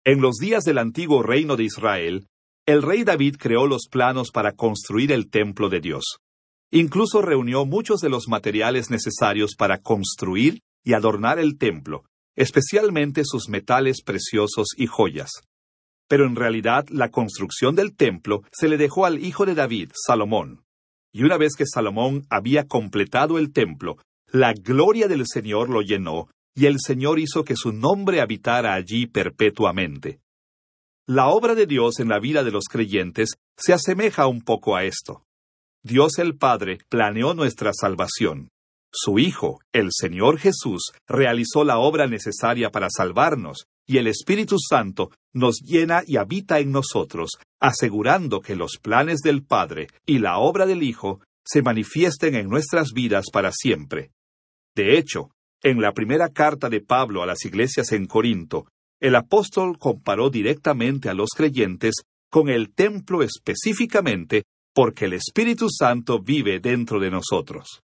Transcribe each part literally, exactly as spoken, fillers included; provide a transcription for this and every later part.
En los días del antiguo reino de Israel, el rey David creó los planos para construir el templo de Dios. Incluso reunió muchos de los materiales necesarios para construir y adornar el templo, especialmente sus metales preciosos y joyas. Pero en realidad la construcción del templo se le dejó al hijo de David, Salomón. Y una vez que Salomón había completado el templo, la gloria del Señor lo llenó, y el Señor hizo que su nombre habitara allí perpetuamente. La obra de Dios en la vida de los creyentes se asemeja un poco a esto. Dios el Padre planeó nuestra salvación. Su Hijo, el Señor Jesús, realizó la obra necesaria para salvarnos, y el Espíritu Santo nos llena y habita en nosotros, asegurando que los planes del Padre y la obra del Hijo se manifiesten en nuestras vidas para siempre. De hecho, en la primera carta de Pablo a las iglesias en Corinto, el apóstol comparó directamente a los creyentes con el templo específicamente porque el Espíritu Santo vive dentro de nosotros.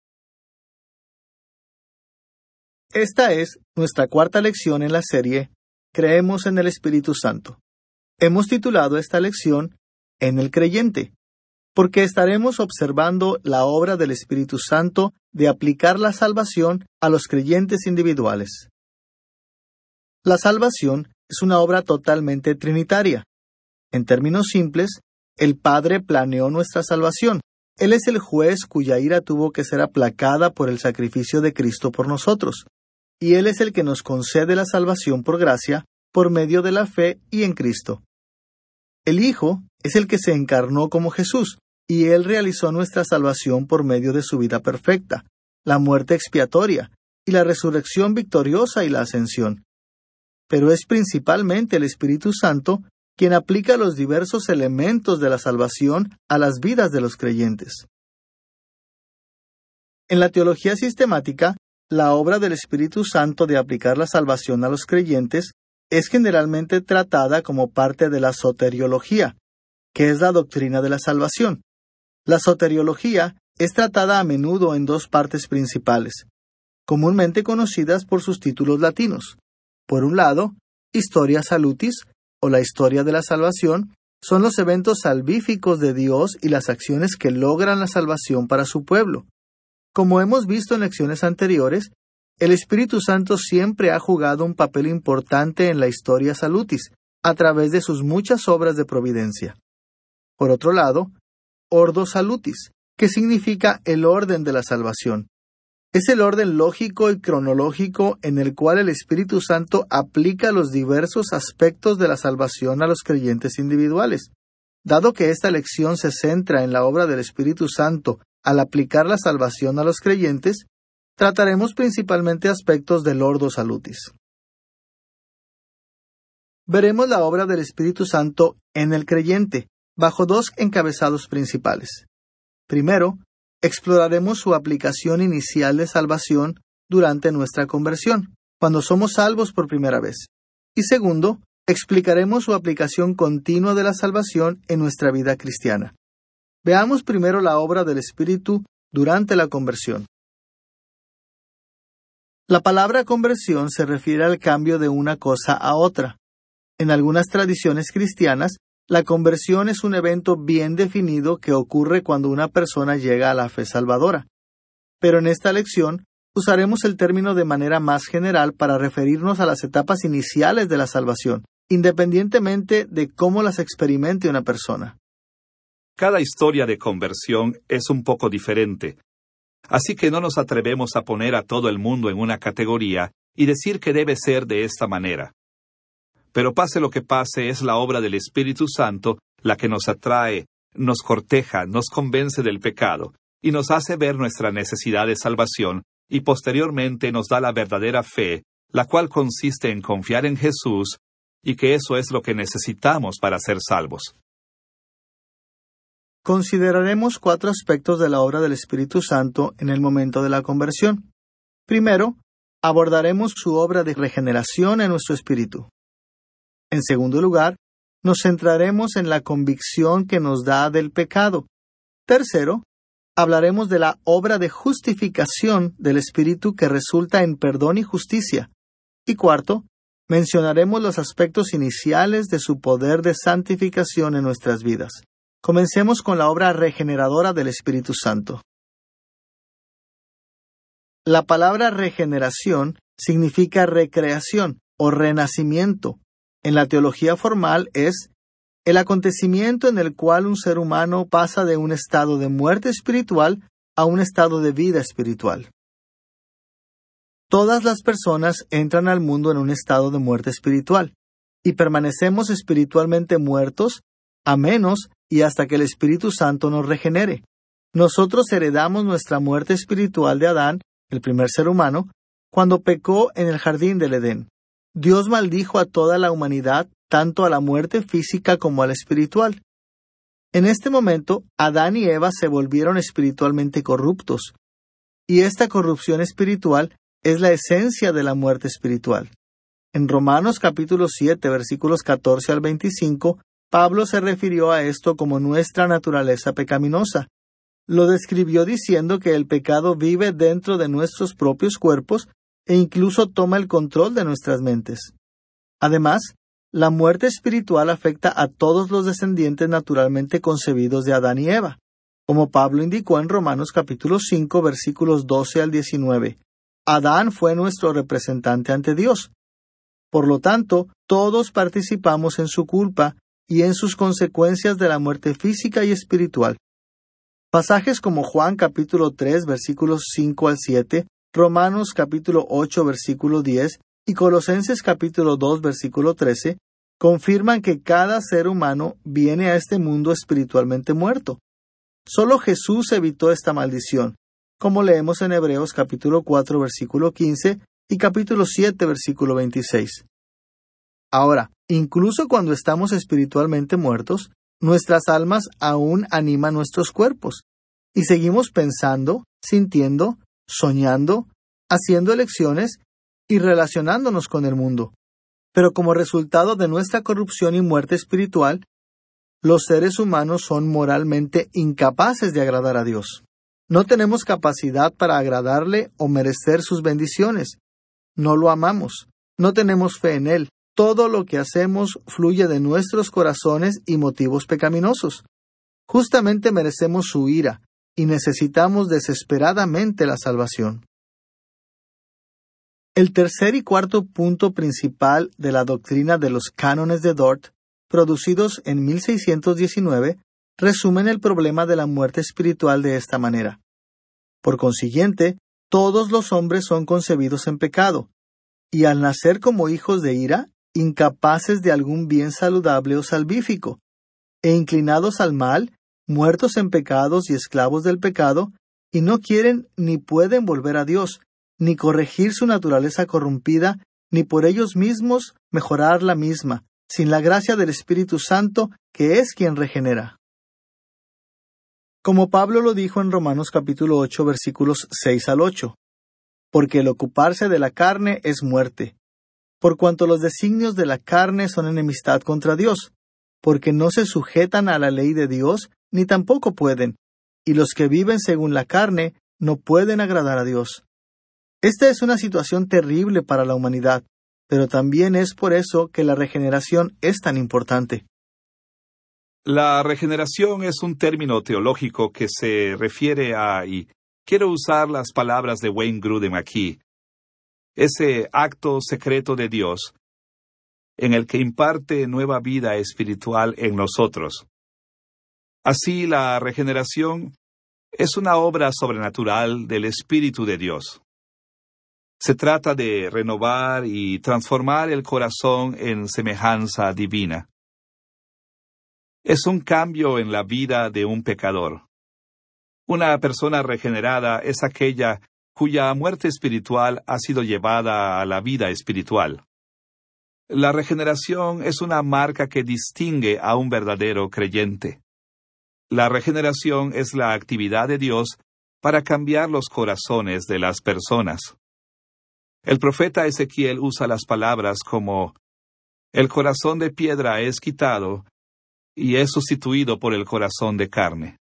Esta es nuestra cuarta lección en la serie Creemos en el Espíritu Santo. Hemos titulado esta lección En el creyente, porque estaremos observando la obra del Espíritu Santo de aplicar la salvación a los creyentes individuales. La salvación es una obra totalmente trinitaria. En términos simples, el Padre planeó nuestra salvación. Él es el juez cuya ira tuvo que ser aplacada por el sacrificio de Cristo por nosotros. Y Él es el que nos concede la salvación por gracia, por medio de la fe y en Cristo. El Hijo es el que se encarnó como Jesús, y Él realizó nuestra salvación por medio de su vida perfecta, la muerte expiatoria, y la resurrección victoriosa y la ascensión. Pero es principalmente el Espíritu Santo quien aplica los diversos elementos de la salvación a las vidas de los creyentes. En la teología sistemática, la obra del Espíritu Santo de aplicar la salvación a los creyentes es generalmente tratada como parte de la soteriología, que es la doctrina de la salvación. La soteriología es tratada a menudo en dos partes principales, comúnmente conocidas por sus títulos latinos. Por un lado, Historia Salutis, o la historia de la salvación, son los eventos salvíficos de Dios y las acciones que logran la salvación para su pueblo. Como hemos visto en lecciones anteriores, el Espíritu Santo siempre ha jugado un papel importante en la Historia Salutis, a través de sus muchas obras de providencia. Por otro lado, Ordo Salutis, que significa el orden de la salvación. Es el orden lógico y cronológico en el cual el Espíritu Santo aplica los diversos aspectos de la salvación a los creyentes individuales. Dado que esta lección se centra en la obra del Espíritu Santo al aplicar la salvación a los creyentes, trataremos principalmente aspectos del Ordo Salutis. Veremos la obra del Espíritu Santo en el creyente, bajo dos encabezados principales. Primero, exploraremos su aplicación inicial de salvación durante nuestra conversión, cuando somos salvos por primera vez. Y segundo, explicaremos su aplicación continua de la salvación en nuestra vida cristiana. Veamos primero la obra del Espíritu durante la conversión. La palabra conversión se refiere al cambio de una cosa a otra. En algunas tradiciones cristianas, la conversión es un evento bien definido que ocurre cuando una persona llega a la fe salvadora. Pero en esta lección, usaremos el término de manera más general para referirnos a las etapas iniciales de la salvación, independientemente de cómo las experimente una persona. Cada historia de conversión es un poco diferente, así que no nos atrevemos a poner a todo el mundo en una categoría y decir que debe ser de esta manera. Pero pase lo que pase, es la obra del Espíritu Santo la que nos atrae, nos corteja, nos convence del pecado, y nos hace ver nuestra necesidad de salvación, y posteriormente nos da la verdadera fe, la cual consiste en confiar en Jesús, y que eso es lo que necesitamos para ser salvos. Consideraremos cuatro aspectos de la obra del Espíritu Santo en el momento de la conversión. Primero, abordaremos su obra de regeneración en nuestro espíritu. En segundo lugar, nos centraremos en la convicción que nos da del pecado. Tercero, hablaremos de la obra de justificación del Espíritu que resulta en perdón y justicia. Y cuarto, mencionaremos los aspectos iniciales de su poder de santificación en nuestras vidas. Comencemos con la obra regeneradora del Espíritu Santo. La palabra regeneración significa recreación o renacimiento. En la teología formal es el acontecimiento en el cual un ser humano pasa de un estado de muerte espiritual a un estado de vida espiritual. Todas las personas entran al mundo en un estado de muerte espiritual y permanecemos espiritualmente muertos a menos y hasta que el Espíritu Santo nos regenere. Nosotros heredamos nuestra muerte espiritual de Adán, el primer ser humano, cuando pecó en el jardín del Edén. Dios maldijo a toda la humanidad, tanto a la muerte física como a la espiritual. En este momento, Adán y Eva se volvieron espiritualmente corruptos, y esta corrupción espiritual es la esencia de la muerte espiritual. En Romanos capítulo siete, versículos catorce al veinticinco, Pablo se refirió a esto como nuestra naturaleza pecaminosa. Lo describió diciendo que el pecado vive dentro de nuestros propios cuerpos e incluso toma el control de nuestras mentes. Además, la muerte espiritual afecta a todos los descendientes naturalmente concebidos de Adán y Eva, como Pablo indicó en Romanos capítulo cinco, versículos doce al diecinueve. Adán fue nuestro representante ante Dios. Por lo tanto, todos participamos en su culpa y en sus consecuencias de la muerte física y espiritual. Pasajes como Juan capítulo tres, versículos cinco al siete, Romanos capítulo ocho, versículo diez y Colosenses capítulo dos, versículo trece, confirman que cada ser humano viene a este mundo espiritualmente muerto. Solo Jesús evitó esta maldición, como leemos en Hebreos capítulo cuatro, versículo quince y capítulo siete, versículo veintiséis. Ahora, incluso cuando estamos espiritualmente muertos, nuestras almas aún animan nuestros cuerpos, y seguimos pensando, sintiendo, soñando, haciendo elecciones y relacionándonos con el mundo. Pero como resultado de nuestra corrupción y muerte espiritual, los seres humanos son moralmente incapaces de agradar a Dios. No tenemos capacidad para agradarle o merecer sus bendiciones. No lo amamos. No tenemos fe en Él. Todo lo que hacemos fluye de nuestros corazones y motivos pecaminosos. Justamente merecemos su ira y necesitamos desesperadamente la salvación. El tercer y cuarto punto principal de la doctrina de los cánones de Dort, producidos en mil seiscientos diecinueve, resumen el problema de la muerte espiritual de esta manera. Por consiguiente, todos los hombres son concebidos en pecado, y al nacer como hijos de ira, incapaces de algún bien saludable o salvífico, e inclinados al mal, muertos en pecados y esclavos del pecado, y no quieren ni pueden volver a Dios, ni corregir su naturaleza corrompida, ni por ellos mismos mejorar la misma, sin la gracia del Espíritu Santo, que es quien regenera. Como Pablo lo dijo en Romanos capítulo ocho, versículos seis al ocho, porque el ocuparse de la carne es muerte, por cuanto los designios de la carne son enemistad contra Dios, porque no se sujetan a la ley de Dios, ni tampoco pueden, y los que viven según la carne no pueden agradar a Dios. Esta es una situación terrible para la humanidad, pero también es por eso que la regeneración es tan importante. La regeneración es un término teológico que se refiere a, y quiero usar las palabras de Wayne Grudem aquí, ese acto secreto de Dios en el que imparte nueva vida espiritual en nosotros. Así, la regeneración es una obra sobrenatural del Espíritu de Dios. Se trata de renovar y transformar el corazón en semejanza divina. Es un cambio en la vida de un pecador. Una persona regenerada es aquella cuya muerte espiritual ha sido llevada a la vida espiritual. La regeneración es una marca que distingue a un verdadero creyente. La regeneración es la actividad de Dios para cambiar los corazones de las personas. El profeta Ezequiel usa las palabras como «El corazón de piedra es quitado y es sustituido por el corazón de carne».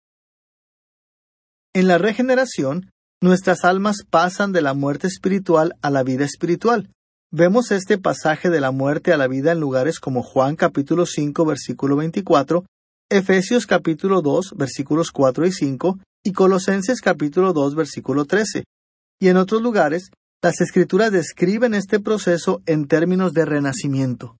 En la regeneración, nuestras almas pasan de la muerte espiritual a la vida espiritual, Vemos este pasaje de la muerte a la vida en lugares como Juan capítulo cinco, versículo veinticuatro, Efesios capítulo dos, versículos cuatro y cinco, y Colosenses capítulo dos, versículo trece. Y en otros lugares, las Escrituras describen este proceso en términos de renacimiento.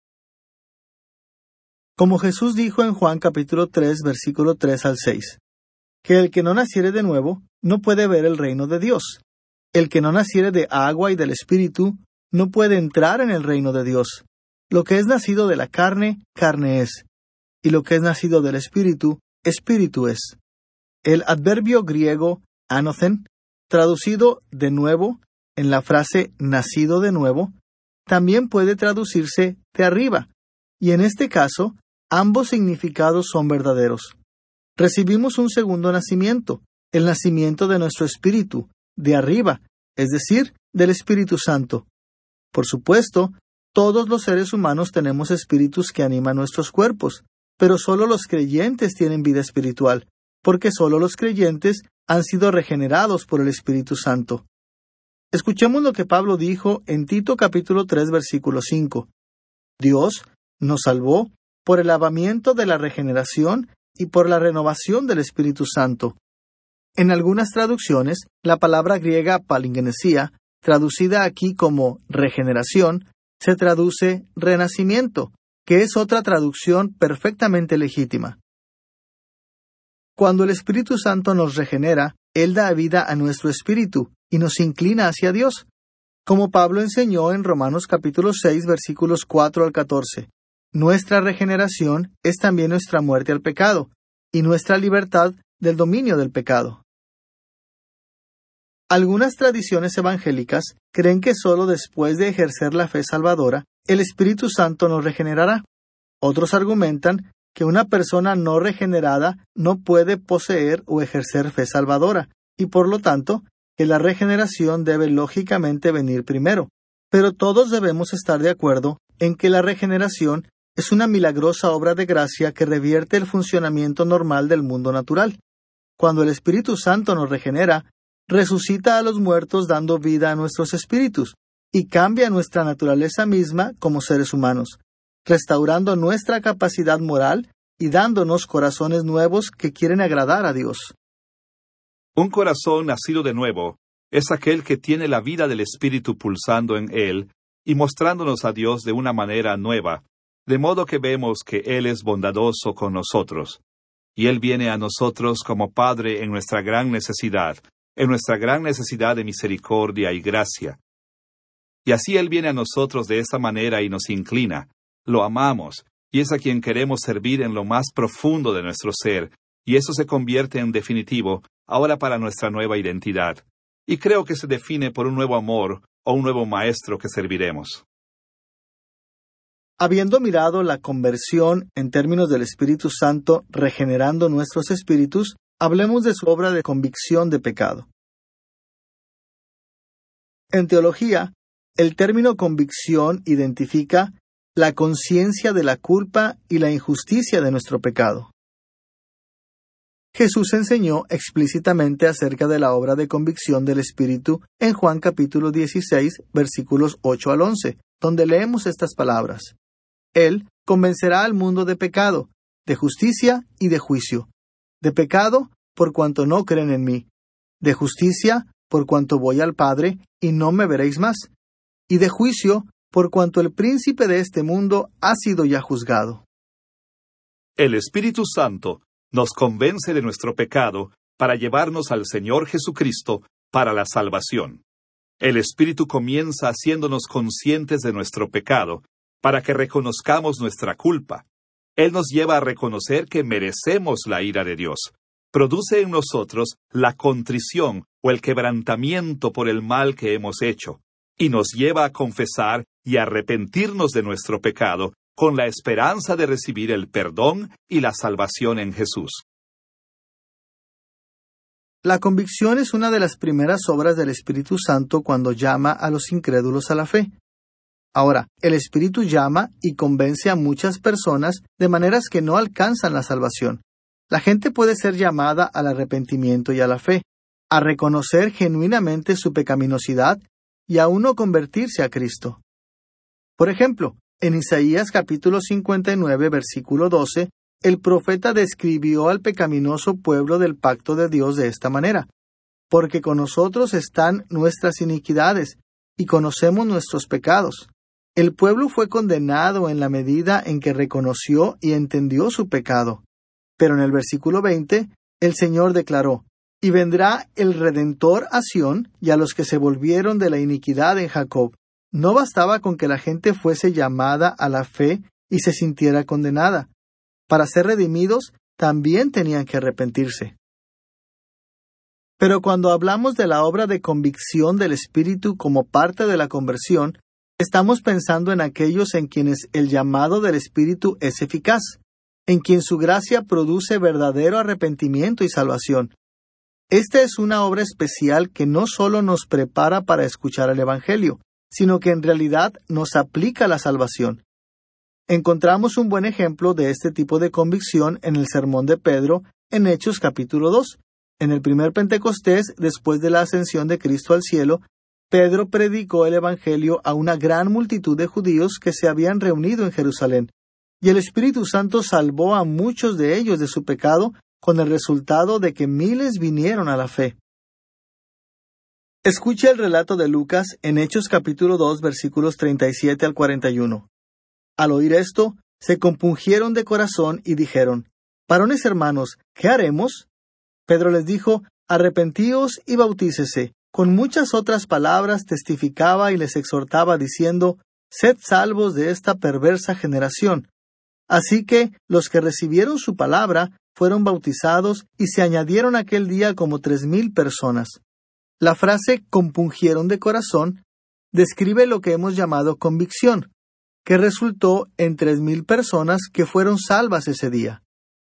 Como Jesús dijo en Juan capítulo tres, versículo tres al seis, que el que no naciere de nuevo no puede ver el reino de Dios. El que no naciere de agua y del Espíritu no puede entrar en el reino de Dios. Lo que es nacido de la carne, carne es, y lo que es nacido del Espíritu, Espíritu es. El adverbio griego anothen, traducido de nuevo en la frase nacido de nuevo, también puede traducirse de arriba, y en este caso, ambos significados son verdaderos. Recibimos un segundo nacimiento, el nacimiento de nuestro espíritu, de arriba, es decir, del Espíritu Santo. Por supuesto, todos los seres humanos tenemos espíritus que animan nuestros cuerpos, pero solo los creyentes tienen vida espiritual, porque solo los creyentes han sido regenerados por el Espíritu Santo. Escuchemos lo que Pablo dijo en Tito capítulo tres, versículo cinco. Dios nos salvó por el lavamiento de la regeneración y por la renovación del Espíritu Santo. En algunas traducciones, la palabra griega palingenesia, traducida aquí como regeneración, se traduce renacimiento, que es otra traducción perfectamente legítima. Cuando el Espíritu Santo nos regenera, Él da vida a nuestro espíritu y nos inclina hacia Dios, como Pablo enseñó en Romanos capítulo seis, versículos cuatro al catorce. Nuestra regeneración es también nuestra muerte al pecado, y nuestra libertad del dominio del pecado. Algunas tradiciones evangélicas creen que solo después de ejercer la fe salvadora, el Espíritu Santo nos regenerará. Otros argumentan que una persona no regenerada no puede poseer o ejercer fe salvadora, y por lo tanto, que la regeneración debe lógicamente venir primero. Pero todos debemos estar de acuerdo en que la regeneración es una milagrosa obra de gracia que revierte el funcionamiento normal del mundo natural. Cuando el Espíritu Santo nos regenera, resucita a los muertos dando vida a nuestros espíritus, y cambia nuestra naturaleza misma como seres humanos, restaurando nuestra capacidad moral y dándonos corazones nuevos que quieren agradar a Dios. Un corazón nacido de nuevo es aquel que tiene la vida del Espíritu pulsando en él y mostrándonos a Dios de una manera nueva, de modo que vemos que Él es bondadoso con nosotros, y Él viene a nosotros como Padre en nuestra gran necesidad, en nuestra gran necesidad de misericordia y gracia. Y así Él viene a nosotros de esta manera y nos inclina, lo amamos, y es a quien queremos servir en lo más profundo de nuestro ser, y eso se convierte en definitivo ahora para nuestra nueva identidad, y creo que se define por un nuevo amor o un nuevo maestro que serviremos. Habiendo mirado la conversión en términos del Espíritu Santo regenerando nuestros espíritus, hablemos de su obra de convicción de pecado. En teología, el término convicción identifica la conciencia de la culpa y la injusticia de nuestro pecado. Jesús enseñó explícitamente acerca de la obra de convicción del Espíritu en Juan capítulo dieciséis, versículos ocho al once, donde leemos estas palabras. Él convencerá al mundo de pecado, de justicia y de juicio. De pecado, por cuanto no creen en mí. De justicia, por cuanto voy al Padre, y no me veréis más. Y de juicio, por cuanto el príncipe de este mundo ha sido ya juzgado. El Espíritu Santo nos convence de nuestro pecado para llevarnos al Señor Jesucristo para la salvación. El Espíritu comienza haciéndonos conscientes de nuestro pecado, para que reconozcamos nuestra culpa. Él nos lleva a reconocer que merecemos la ira de Dios. Produce en nosotros la contrición o el quebrantamiento por el mal que hemos hecho, y nos lleva a confesar y arrepentirnos de nuestro pecado con la esperanza de recibir el perdón y la salvación en Jesús. La convicción es una de las primeras obras del Espíritu Santo cuando llama a los incrédulos a la fe. Ahora, el Espíritu llama y convence a muchas personas de maneras que no alcanzan la salvación. La gente puede ser llamada al arrepentimiento y a la fe, a reconocer genuinamente su pecaminosidad y aún no convertirse a Cristo. Por ejemplo, en Isaías capítulo cincuenta y nueve, versículo doce, el profeta describió al pecaminoso pueblo del pacto de Dios de esta manera: porque con nosotros están nuestras iniquidades, y conocemos nuestros pecados. El pueblo fue condenado en la medida en que reconoció y entendió su pecado. Pero en el versículo veinte, el Señor declaró: y vendrá el Redentor a Sión, y a los que se volvieron de la iniquidad en Jacob. No bastaba con que la gente fuese llamada a la fe y se sintiera condenada. Para ser redimidos, también tenían que arrepentirse. Pero cuando hablamos de la obra de convicción del Espíritu como parte de la conversión, estamos pensando en aquellos en quienes el llamado del Espíritu es eficaz, en quien su gracia produce verdadero arrepentimiento y salvación. Esta es una obra especial que no solo nos prepara para escuchar el Evangelio, sino que en realidad nos aplica la salvación. Encontramos un buen ejemplo de este tipo de convicción en el sermón de Pedro en Hechos capítulo dos. En el primer Pentecostés, después de la ascensión de Cristo al cielo, Pedro predicó el Evangelio a una gran multitud de judíos que se habían reunido en Jerusalén, y el Espíritu Santo salvó a muchos de ellos de su pecado, con el resultado de que miles vinieron a la fe. Escuche el relato de Lucas en Hechos capítulo dos, versículos treinta y siete al cuarenta y uno. Al oír esto, se compungieron de corazón y dijeron: «Varones hermanos, ¿qué haremos?» Pedro les dijo: «Arrepentíos y bautícese». Con muchas otras palabras testificaba y les exhortaba diciendo: «Sed salvos de esta perversa generación». Así que los que recibieron su palabra fueron bautizados y se añadieron aquel día como tres mil personas. La frase «compungieron de corazón» describe lo que hemos llamado convicción, que resultó en tres mil personas que fueron salvas ese día.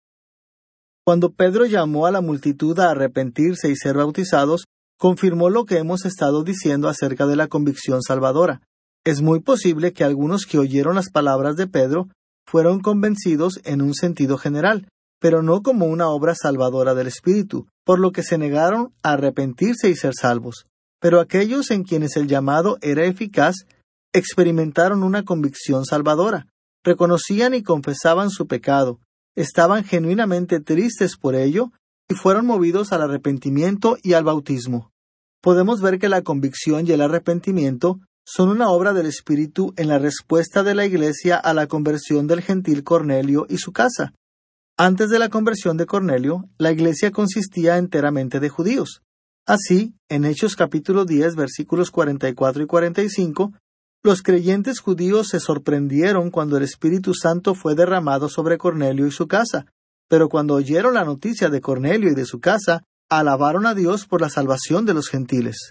Cuando Pedro llamó a la multitud a arrepentirse y ser bautizados, confirmó lo que hemos estado diciendo acerca de la convicción salvadora. Es muy posible que algunos que oyeron las palabras de Pedro fueron convencidos en un sentido general, pero no como una obra salvadora del Espíritu, por lo que se negaron a arrepentirse y ser salvos. Pero aquellos en quienes el llamado era eficaz, experimentaron una convicción salvadora, reconocían y confesaban su pecado, estaban genuinamente tristes por ello y fueron movidos al arrepentimiento y al bautismo. Podemos ver que la convicción y el arrepentimiento son una obra del Espíritu en la respuesta de la Iglesia a la conversión del gentil Cornelio y su casa. Antes de la conversión de Cornelio, la Iglesia consistía enteramente de judíos. Así, en Hechos capítulo diez, versículos cuarenta y cuatro y cuarenta y cinco, los creyentes judíos se sorprendieron cuando el Espíritu Santo fue derramado sobre Cornelio y su casa, pero cuando oyeron la noticia de Cornelio y de su casa, alabaron a Dios por la salvación de los gentiles.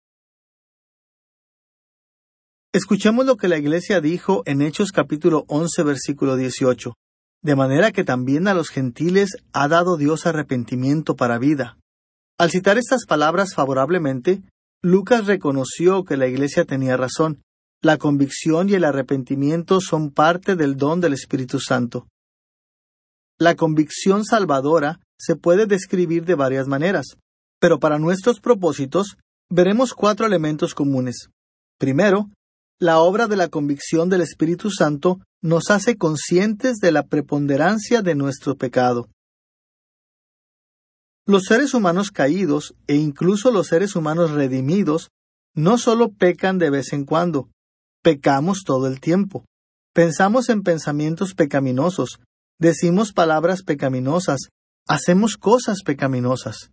Escuchemos lo que la Iglesia dijo en Hechos capítulo once, versículo dieciocho. De manera que también a los gentiles ha dado Dios arrepentimiento para vida. Al citar estas palabras favorablemente, Lucas reconoció que la Iglesia tenía razón. La convicción y el arrepentimiento son parte del don del Espíritu Santo. La convicción salvadora se puede describir de varias maneras, pero para nuestros propósitos veremos cuatro elementos comunes. Primero, la obra de la convicción del Espíritu Santo nos hace conscientes de la preponderancia de nuestro pecado. Los seres humanos caídos, e incluso los seres humanos redimidos, no solo pecan de vez en cuando, pecamos todo el tiempo. Pensamos en pensamientos pecaminosos, decimos palabras pecaminosas, hacemos cosas pecaminosas.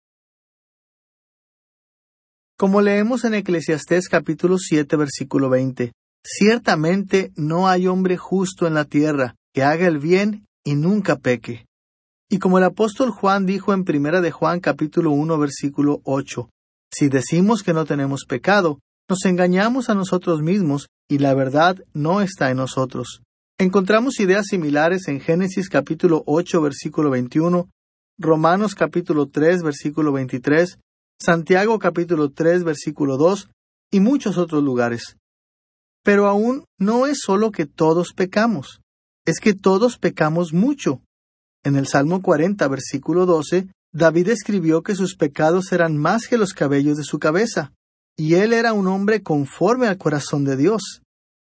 Como leemos en Eclesiastés capítulo siete, versículo veinte, ciertamente no hay hombre justo en la tierra que haga el bien y nunca peque. Y como el apóstol Juan dijo en Primera de Juan capítulo uno, versículo ocho, si decimos que no tenemos pecado, nos engañamos a nosotros mismos y la verdad no está en nosotros. Encontramos ideas similares en Génesis capítulo ocho, versículo veintiuno, Romanos capítulo tres, versículo veintitrés, Santiago capítulo tres, versículo dos y muchos otros lugares. Pero aún no es solo que todos pecamos, es que todos pecamos mucho. En el Salmo cuarenta, versículo doce, David escribió que sus pecados eran más que los cabellos de su cabeza, y él era un hombre conforme al corazón de Dios.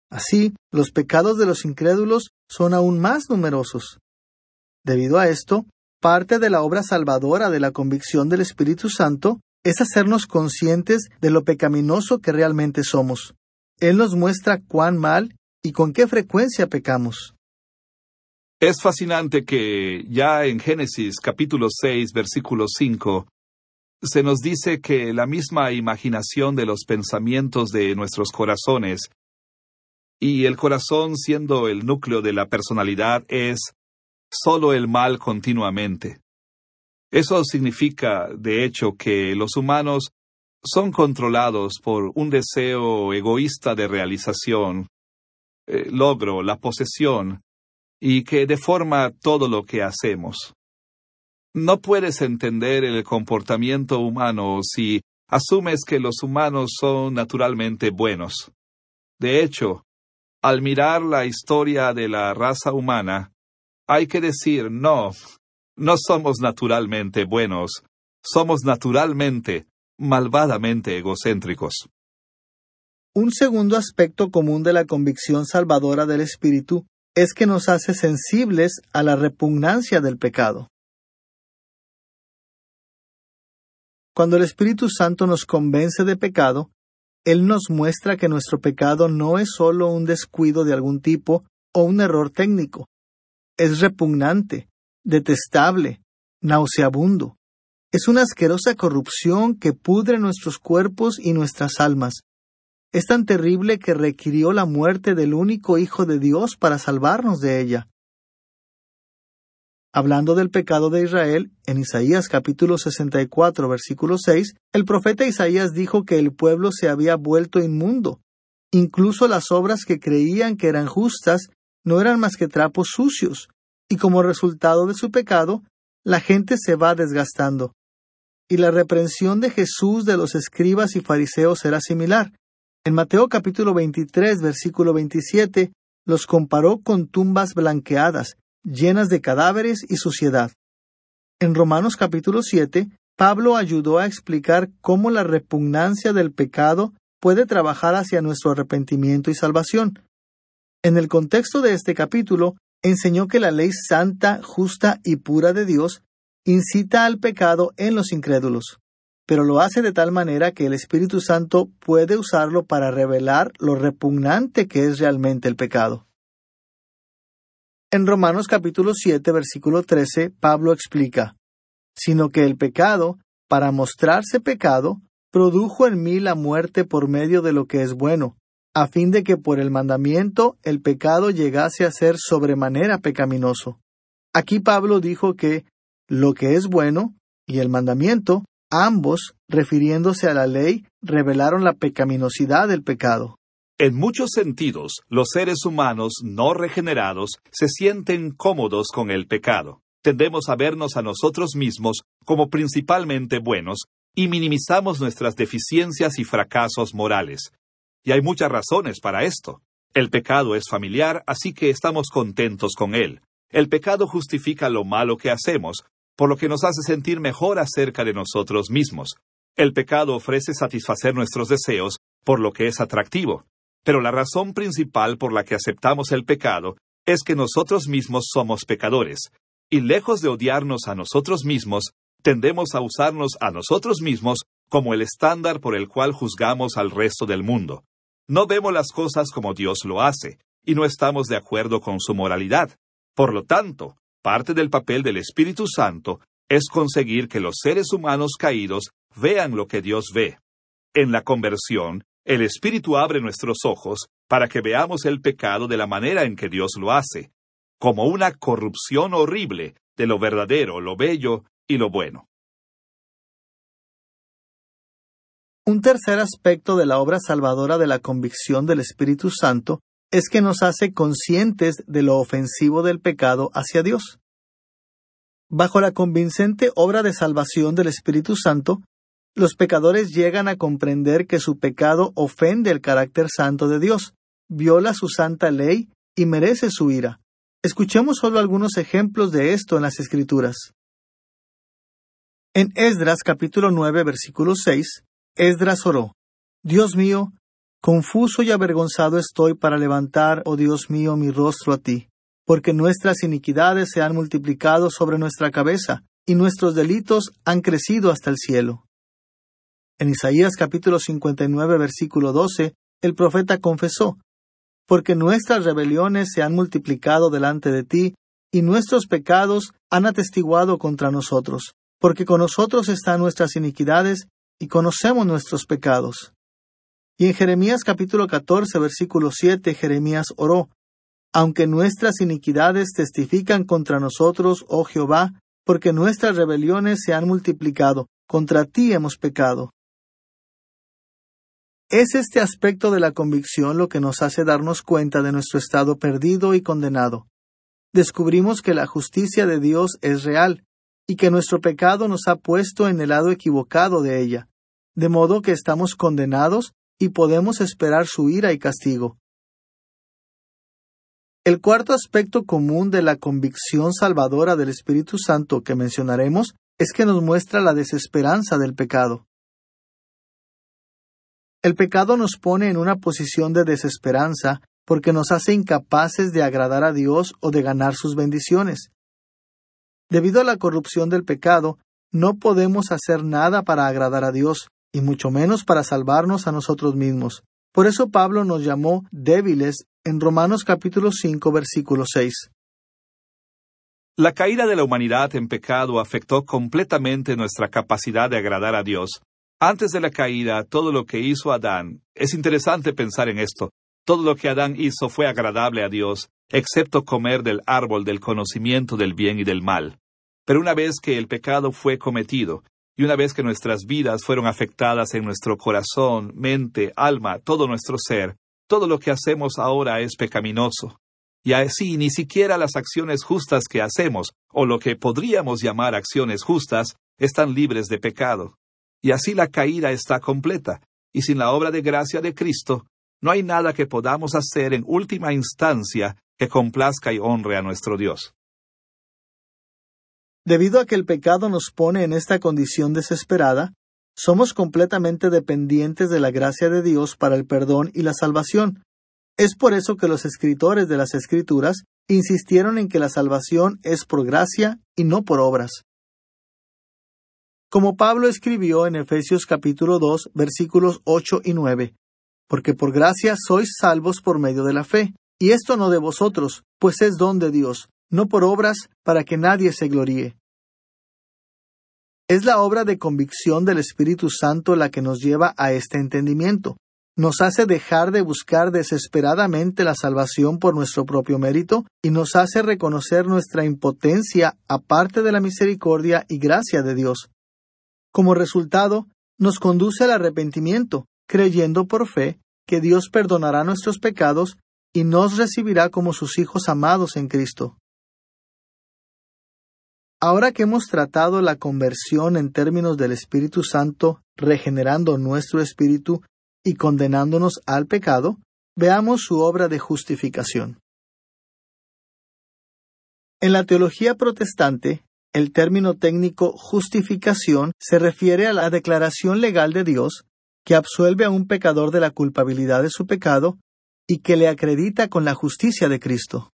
Así, los pecados de los incrédulos son aún más numerosos. Debido a esto, parte de la obra salvadora de la convicción del Espíritu Santo es hacernos conscientes de lo pecaminoso que realmente somos. Él nos muestra cuán mal y con qué frecuencia pecamos. Es fascinante que ya en Génesis capítulo seis, versículo cinco, se nos dice que la misma imaginación de los pensamientos de nuestros corazones, y el corazón siendo el núcleo de la personalidad, es solo el mal continuamente. Eso significa, de hecho, que los humanos son controlados por un deseo egoísta de realización, eh, logro, la posesión, y que deforma todo lo que hacemos. No puedes entender el comportamiento humano si asumes que los humanos son naturalmente buenos. De hecho, al mirar la historia de la raza humana, hay que decir, no, no somos naturalmente buenos, somos naturalmente, malvadamente egocéntricos. Un segundo aspecto común de la convicción salvadora del Espíritu es que nos hace sensibles a la repugnancia del pecado. Cuando el Espíritu Santo nos convence de pecado, Él nos muestra que nuestro pecado no es solo un descuido de algún tipo o un error técnico. Es repugnante, detestable, nauseabundo. Es una asquerosa corrupción que pudre nuestros cuerpos y nuestras almas. Es tan terrible que requirió la muerte del único Hijo de Dios para salvarnos de ella. Hablando del pecado de Israel, en Isaías capítulo sesenta y cuatro, versículo seis, el profeta Isaías dijo que el pueblo se había vuelto inmundo. Incluso las obras que creían que eran justas no eran más que trapos sucios, y como resultado de su pecado, la gente se va desgastando. Y la reprensión de Jesús de los escribas y fariseos era similar. En Mateo capítulo veintitrés, versículo veintisiete, los comparó con tumbas blanqueadas, llenas de cadáveres y suciedad. En Romanos capítulo siete, Pablo ayudó a explicar cómo la repugnancia del pecado puede trabajar hacia nuestro arrepentimiento y salvación. En el contexto de este capítulo, enseñó que la ley santa, justa y pura de Dios incita al pecado en los incrédulos, pero lo hace de tal manera que el Espíritu Santo puede usarlo para revelar lo repugnante que es realmente el pecado. En Romanos capítulo siete, versículo trece, Pablo explica, sino que el pecado, para mostrarse pecado, produjo en mí la muerte por medio de lo que es bueno, a fin de que por el mandamiento el pecado llegase a ser sobremanera pecaminoso. Aquí Pablo dijo que lo que es bueno y el mandamiento, ambos, refiriéndose a la ley, revelaron la pecaminosidad del pecado. En muchos sentidos, los seres humanos no regenerados se sienten cómodos con el pecado. Tendemos a vernos a nosotros mismos como principalmente buenos y minimizamos nuestras deficiencias y fracasos morales. Y hay muchas razones para esto. El pecado es familiar, así que estamos contentos con él. El pecado justifica lo malo que hacemos, por lo que nos hace sentir mejor acerca de nosotros mismos. El pecado ofrece satisfacer nuestros deseos, por lo que es atractivo. Pero la razón principal por la que aceptamos el pecado es que nosotros mismos somos pecadores, y lejos de odiarnos a nosotros mismos, tendemos a usarnos a nosotros mismos como el estándar por el cual juzgamos al resto del mundo. No vemos las cosas como Dios lo hace, y no estamos de acuerdo con su moralidad. Por lo tanto, parte del papel del Espíritu Santo es conseguir que los seres humanos caídos vean lo que Dios ve. En la conversión, el Espíritu abre nuestros ojos para que veamos el pecado de la manera en que Dios lo hace, como una corrupción horrible de lo verdadero, lo bello y lo bueno. Un tercer aspecto de la obra salvadora de la convicción del Espíritu Santo es que nos hace conscientes de lo ofensivo del pecado hacia Dios. Bajo la convincente obra de salvación del Espíritu Santo, los pecadores llegan a comprender que su pecado ofende el carácter santo de Dios, viola su santa ley y merece su ira. Escuchemos solo algunos ejemplos de esto en las Escrituras. En Esdras capítulo nueve, versículo seis, Esdras oró, Dios mío, Confuso y avergonzado estoy para levantar, oh Dios mío, mi rostro a ti, porque nuestras iniquidades se han multiplicado sobre nuestra cabeza, y nuestros delitos han crecido hasta el cielo. En Isaías capítulo cincuenta y nueve, versículo doce, el profeta confesó: porque nuestras rebeliones se han multiplicado delante de ti, y nuestros pecados han atestiguado contra nosotros, porque con nosotros están nuestras iniquidades, y conocemos nuestros pecados. Y en Jeremías capítulo catorce, versículo siete, Jeremías oró: aunque nuestras iniquidades testifican contra nosotros, oh Jehová, porque nuestras rebeliones se han multiplicado, contra ti hemos pecado. Es este aspecto de la convicción lo que nos hace darnos cuenta de nuestro estado perdido y condenado. Descubrimos que la justicia de Dios es real, y que nuestro pecado nos ha puesto en el lado equivocado de ella, de modo que estamos condenados y podemos esperar su ira y castigo. El cuarto aspecto común de la convicción salvadora del Espíritu Santo que mencionaremos es que nos muestra la desesperanza del pecado. El pecado nos pone en una posición de desesperanza porque nos hace incapaces de agradar a Dios o de ganar sus bendiciones. Debido a la corrupción del pecado, no podemos hacer nada para agradar a Dios, y mucho menos para salvarnos a nosotros mismos. Por eso Pablo nos llamó débiles en Romanos capítulo cinco, versículo seis. La caída de la humanidad en pecado afectó completamente nuestra capacidad de agradar a Dios. Antes de la caída, todo lo que hizo Adán, es interesante pensar en esto, todo lo que Adán hizo fue agradable a Dios, excepto comer del árbol del conocimiento del bien y del mal. Pero una vez que el pecado fue cometido, y una vez que nuestras vidas fueron afectadas en nuestro corazón, mente, alma, todo nuestro ser, todo lo que hacemos ahora es pecaminoso. Y así ni siquiera las acciones justas que hacemos, o lo que podríamos llamar acciones justas, están libres de pecado. Y así la caída está completa, y sin la obra de gracia de Cristo, no hay nada que podamos hacer en última instancia que complazca y honre a nuestro Dios. Debido a que el pecado nos pone en esta condición desesperada, somos completamente dependientes de la gracia de Dios para el perdón y la salvación. Es por eso que los escritores de las Escrituras insistieron en que la salvación es por gracia y no por obras. Como Pablo escribió en Efesios capítulo dos, versículos ocho y nueve, porque por gracia sois salvos por medio de la fe, y esto no de vosotros, pues es don de Dios, no por obras, para que nadie se gloríe. Es la obra de convicción del Espíritu Santo la que nos lleva a este entendimiento. Nos hace dejar de buscar desesperadamente la salvación por nuestro propio mérito y nos hace reconocer nuestra impotencia aparte de la misericordia y gracia de Dios. Como resultado, nos conduce al arrepentimiento, creyendo por fe que Dios perdonará nuestros pecados y nos recibirá como sus hijos amados en Cristo. Ahora que hemos tratado la conversión en términos del Espíritu Santo, regenerando nuestro espíritu y condenándonos al pecado, veamos su obra de justificación. En la teología protestante, el término técnico justificación se refiere a la declaración legal de Dios que absuelve a un pecador de la culpabilidad de su pecado y que le acredita con la justicia de Cristo.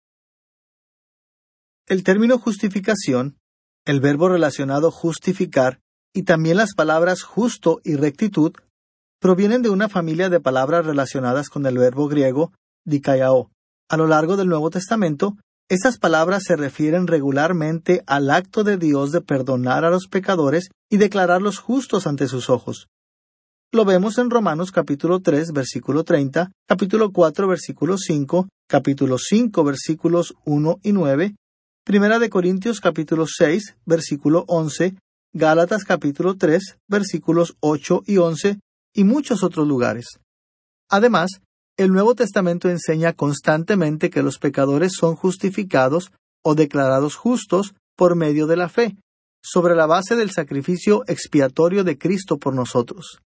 El término justificación, el verbo relacionado justificar y también las palabras justo y rectitud provienen de una familia de palabras relacionadas con el verbo griego dikaiao. A lo largo del Nuevo Testamento, estas palabras se refieren regularmente al acto de Dios de perdonar a los pecadores y declararlos justos ante sus ojos. Lo vemos en Romanos capítulo tres, versículo treinta, capítulo cuatro, versículo cinco, capítulo cinco, versículos uno y nueve, Primera de Corintios capítulo seis, versículo once, Gálatas capítulo tres, versículos ocho y once, y muchos otros lugares. Además, el Nuevo Testamento enseña constantemente que los pecadores son justificados o declarados justos por medio de la fe, sobre la base del sacrificio expiatorio de Cristo por nosotros.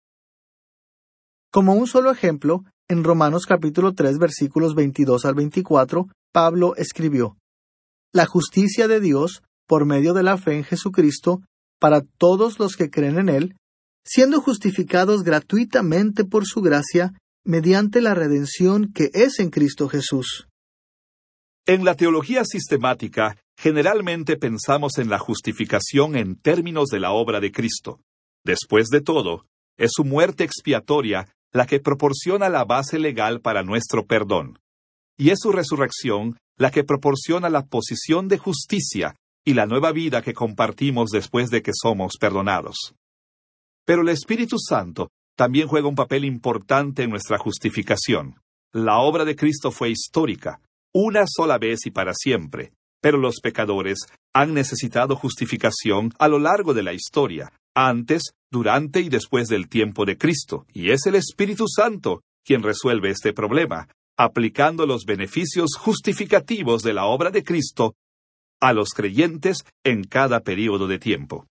Como un solo ejemplo, en Romanos capítulo tres, versículos veintidós al veinticuatro, Pablo escribió: La justicia de Dios, por medio de la fe en Jesucristo, para todos los que creen en Él, siendo justificados gratuitamente por su gracia, mediante la redención que es en Cristo Jesús. En la teología sistemática, generalmente pensamos en la justificación en términos de la obra de Cristo. Después de todo, es su muerte expiatoria la que proporciona la base legal para nuestro perdón. Y es su resurrección la que proporciona la posición de justicia y la nueva vida que compartimos después de que somos perdonados. Pero el Espíritu Santo también juega un papel importante en nuestra justificación. La obra de Cristo fue histórica, una sola vez y para siempre, pero los pecadores han necesitado justificación a lo largo de la historia, antes, durante y después del tiempo de Cristo, y es el Espíritu Santo quien resuelve este problema, aplicando los beneficios justificativos de la obra de Cristo a los creyentes en cada período de tiempo.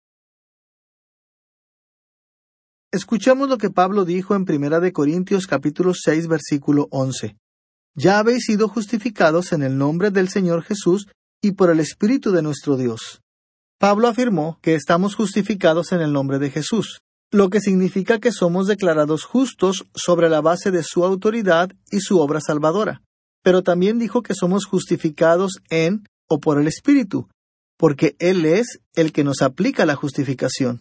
Escuchamos lo que Pablo dijo en Primera de Corintios capítulo seis versículo once. Ya habéis sido justificados en el nombre del Señor Jesús y por el Espíritu de nuestro Dios. Pablo afirmó que estamos justificados en el nombre de Jesús, lo que significa que somos declarados justos sobre la base de su autoridad y su obra salvadora. Pero también dijo que somos justificados en o por el Espíritu, porque Él es el que nos aplica la justificación.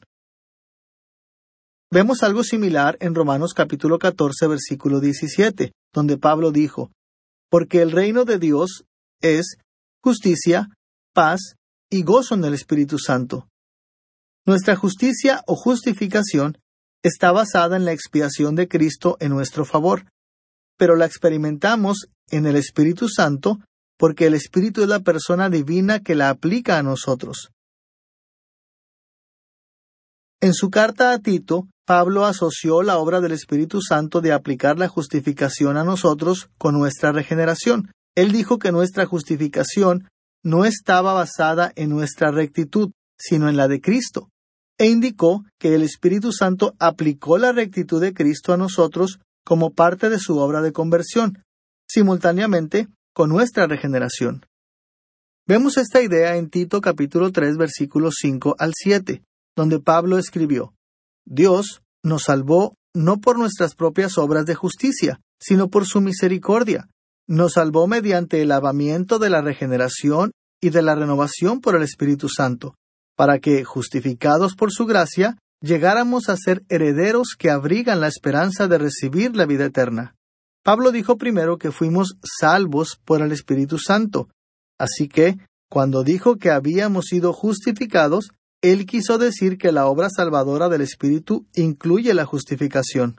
Vemos algo similar en Romanos capítulo catorce versículo diecisiete, donde Pablo dijo, porque el reino de Dios es justicia, paz y gozo en el Espíritu Santo. Nuestra justicia o justificación está basada en la expiación de Cristo en nuestro favor, pero la experimentamos en el Espíritu Santo porque el Espíritu es la persona divina que la aplica a nosotros. En su carta a Tito, Pablo asoció la obra del Espíritu Santo de aplicar la justificación a nosotros con nuestra regeneración. Él dijo que nuestra justificación no estaba basada en nuestra rectitud, sino en la de Cristo, e indicó que el Espíritu Santo aplicó la rectitud de Cristo a nosotros como parte de su obra de conversión, simultáneamente con nuestra regeneración. Vemos esta idea en Tito capítulo tres versículos cinco al siete, donde Pablo escribió, Dios nos salvó no por nuestras propias obras de justicia, sino por su misericordia. Nos salvó mediante el lavamiento de la regeneración y de la renovación por el Espíritu Santo, para que, justificados por su gracia, llegáramos a ser herederos que abrigan la esperanza de recibir la vida eterna. Pablo dijo primero que fuimos salvos por el Espíritu Santo, así que, cuando dijo que habíamos sido justificados, él quiso decir que la obra salvadora del Espíritu incluye la justificación.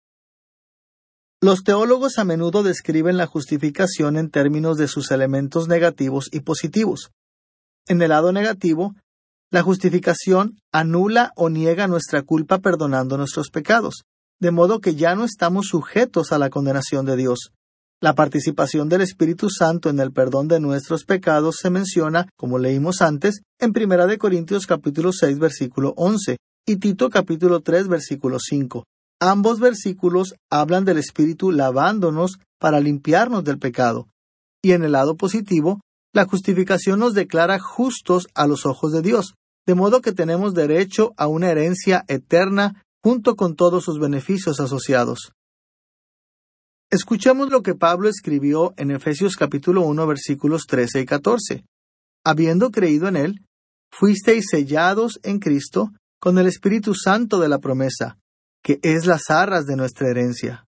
Los teólogos a menudo describen la justificación en términos de sus elementos negativos y positivos. En el lado negativo, la justificación anula o niega nuestra culpa perdonando nuestros pecados, de modo que ya no estamos sujetos a la condenación de Dios. La participación del Espíritu Santo en el perdón de nuestros pecados se menciona, como leímos antes, en Primera de Corintios capítulo seis versículo once y Tito capítulo tres versículo cinco. Ambos versículos hablan del Espíritu lavándonos para limpiarnos del pecado. Y en el lado positivo, la justificación nos declara justos a los ojos de Dios, de modo que tenemos derecho a una herencia eterna junto con todos sus beneficios asociados. Escuchemos lo que Pablo escribió en Efesios capítulo uno versículos trece y catorce. Habiendo creído en Él, fuisteis sellados en Cristo con el Espíritu Santo de la promesa, que es las arras de nuestra herencia.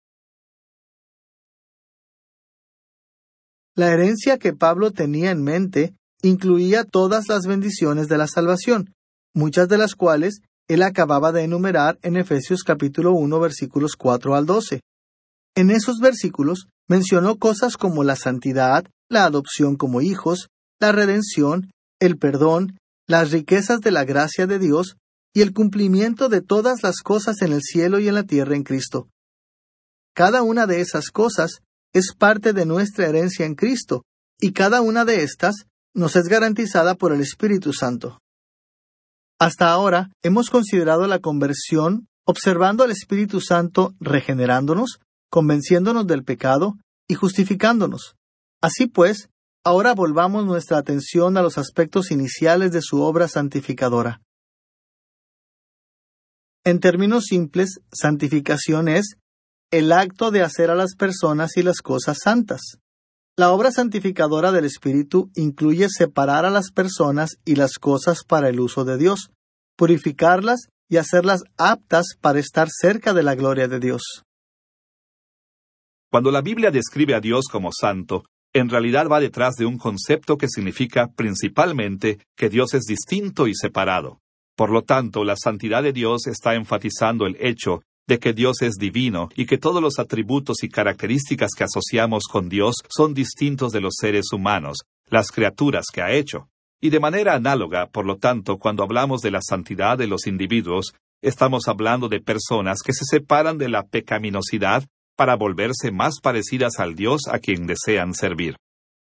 La herencia que Pablo tenía en mente incluía todas las bendiciones de la salvación, muchas de las cuales él acababa de enumerar en Efesios capítulo uno versículos cuatro al doce. En esos versículos mencionó cosas como la santidad, la adopción como hijos, la redención, el perdón, las riquezas de la gracia de Dios y el cumplimiento de todas las cosas en el cielo y en la tierra en Cristo. Cada una de esas cosas es parte de nuestra herencia en Cristo, y cada una de estas nos es garantizada por el Espíritu Santo. Hasta ahora hemos considerado la conversión observando al Espíritu Santo regenerándonos, convenciéndonos del pecado y justificándonos. Así pues, ahora volvamos nuestra atención a los aspectos iniciales de su obra santificadora. En términos simples, santificación es el acto de hacer a las personas y las cosas santas. La obra santificadora del Espíritu incluye separar a las personas y las cosas para el uso de Dios, purificarlas y hacerlas aptas para estar cerca de la gloria de Dios. Cuando la Biblia describe a Dios como santo, en realidad va detrás de un concepto que significa principalmente que Dios es distinto y separado. Por lo tanto, la santidad de Dios está enfatizando el hecho de que Dios es divino y que todos los atributos y características que asociamos con Dios son distintos de los seres humanos, las criaturas que ha hecho. Y de manera análoga, por lo tanto, cuando hablamos de la santidad de los individuos, estamos hablando de personas que se separan de la pecaminosidad para volverse más parecidas al Dios a quien desean servir.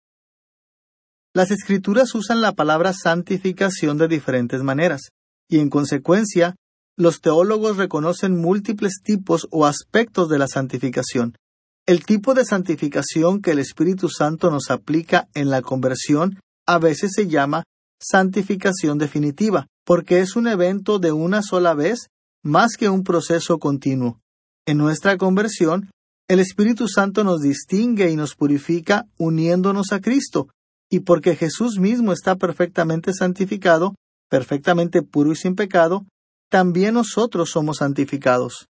Las Escrituras usan la palabra santificación de diferentes maneras, y en consecuencia, los teólogos reconocen múltiples tipos o aspectos de la santificación. El tipo de santificación que el Espíritu Santo nos aplica en la conversión a veces se llama santificación definitiva, porque es un evento de una sola vez más que un proceso continuo. En nuestra conversión, el Espíritu Santo nos distingue y nos purifica uniéndonos a Cristo, y porque Jesús mismo está perfectamente santificado, perfectamente puro y sin pecado, también nosotros somos santificados.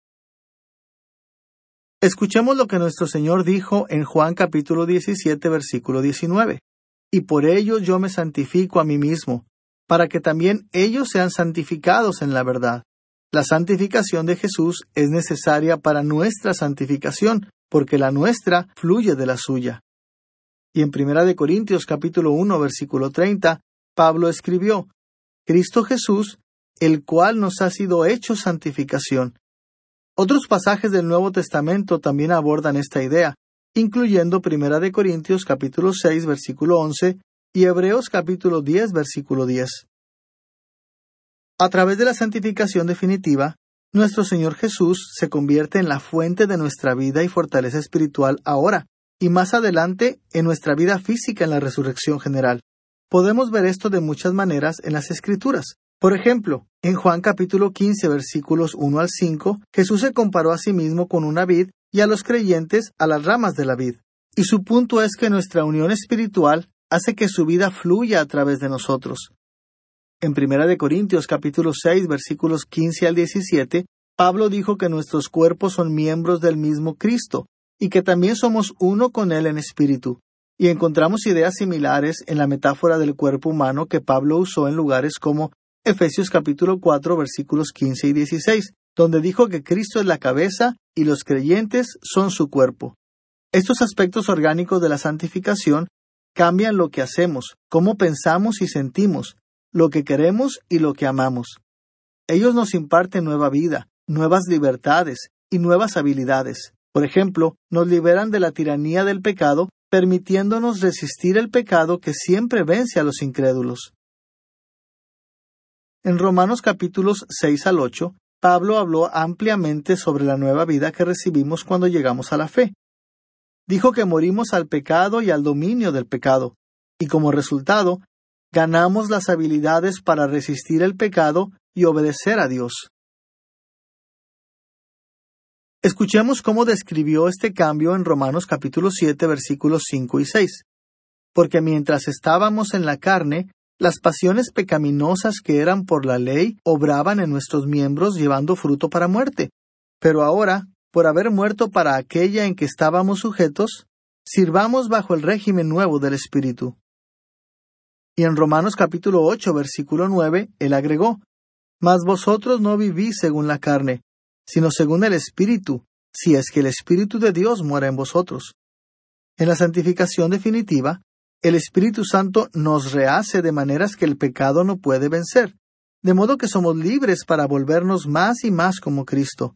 Escuchemos lo que nuestro Señor dijo en Juan capítulo diecisiete, versículo diecinueve. Y por ello yo me santifico a mí mismo, para que también ellos sean santificados en la verdad. La santificación de Jesús es necesaria para nuestra santificación, porque la nuestra fluye de la suya. Y en Primera de Corintios capítulo uno, versículo treinta, Pablo escribió, Cristo Jesús, el cual nos ha sido hecho santificación. Otros pasajes del Nuevo Testamento también abordan esta idea, incluyendo Primera de Corintios capítulo seis, versículo once, y Hebreos capítulo diez, versículo diez. A través de la santificación definitiva, nuestro Señor Jesús se convierte en la fuente de nuestra vida y fortaleza espiritual ahora, y más adelante en nuestra vida física en la resurrección general. Podemos ver esto de muchas maneras en las Escrituras. Por ejemplo, en Juan capítulo quince, versículos uno al cinco, Jesús se comparó a sí mismo con una vid y a los creyentes a las ramas de la vid. Y su punto es que nuestra unión espiritual hace que su vida fluya a través de nosotros. En Primera de Corintios capítulo seis, versículos quince al diecisiete, Pablo dijo que nuestros cuerpos son miembros del mismo Cristo y que también somos uno con Él en espíritu. Y encontramos ideas similares en la metáfora del cuerpo humano que Pablo usó en lugares como Efesios capítulo cuatro, versículos quince y dieciséis, donde dijo que Cristo es la cabeza y los creyentes son su cuerpo. Estos aspectos orgánicos de la santificación cambian lo que hacemos, cómo pensamos y sentimos, lo que queremos y lo que amamos. Ellos nos imparten nueva vida, nuevas libertades y nuevas habilidades. Por ejemplo, nos liberan de la tiranía del pecado, permitiéndonos resistir el pecado que siempre vence a los incrédulos. En Romanos capítulos seis al ocho, Pablo habló ampliamente sobre la nueva vida que recibimos cuando llegamos a la fe. Dijo que morimos al pecado y al dominio del pecado, y como resultado, ganamos las habilidades para resistir el pecado y obedecer a Dios. Escuchemos cómo describió este cambio en Romanos capítulo siete, versículos cinco y seis. Porque mientras estábamos en la carne, las pasiones pecaminosas que eran por la ley obraban en nuestros miembros llevando fruto para muerte. Pero ahora, por haber muerto para aquella en que estábamos sujetos, sirvamos bajo el régimen nuevo del Espíritu. Y en Romanos capítulo ocho, versículo nueve, él agregó, Mas vosotros no vivís según la carne, sino según el Espíritu, si es que el Espíritu de Dios mora en vosotros. En la santificación definitiva, el Espíritu Santo nos rehace de maneras que el pecado no puede vencer, de modo que somos libres para volvernos más y más como Cristo.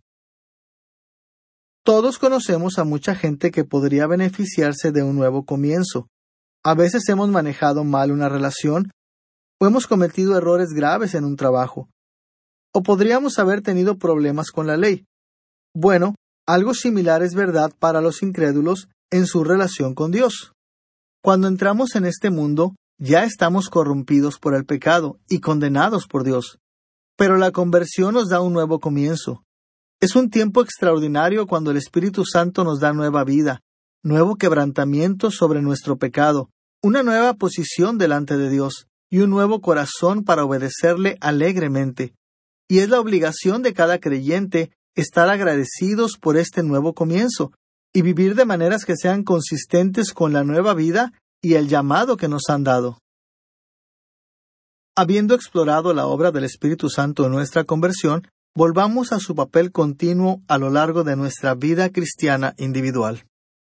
Todos conocemos a mucha gente que podría beneficiarse de un nuevo comienzo. A veces hemos manejado mal una relación, o hemos cometido errores graves en un trabajo, o podríamos haber tenido problemas con la ley. Bueno, algo similar es verdad para los incrédulos en su relación con Dios. Cuando entramos en este mundo, ya estamos corrompidos por el pecado y condenados por Dios. Pero la conversión nos da un nuevo comienzo. Es un tiempo extraordinario cuando el Espíritu Santo nos da nueva vida, nuevo quebrantamiento sobre nuestro pecado, una nueva posición delante de Dios y un nuevo corazón para obedecerle alegremente. Y es la obligación de cada creyente estar agradecidos por este nuevo comienzo y vivir de maneras que sean consistentes con la nueva vida y el llamado que nos han dado. Habiendo explorado la obra del Espíritu Santo en nuestra conversión, volvamos a su papel continuo a lo largo de nuestra vida cristiana individual.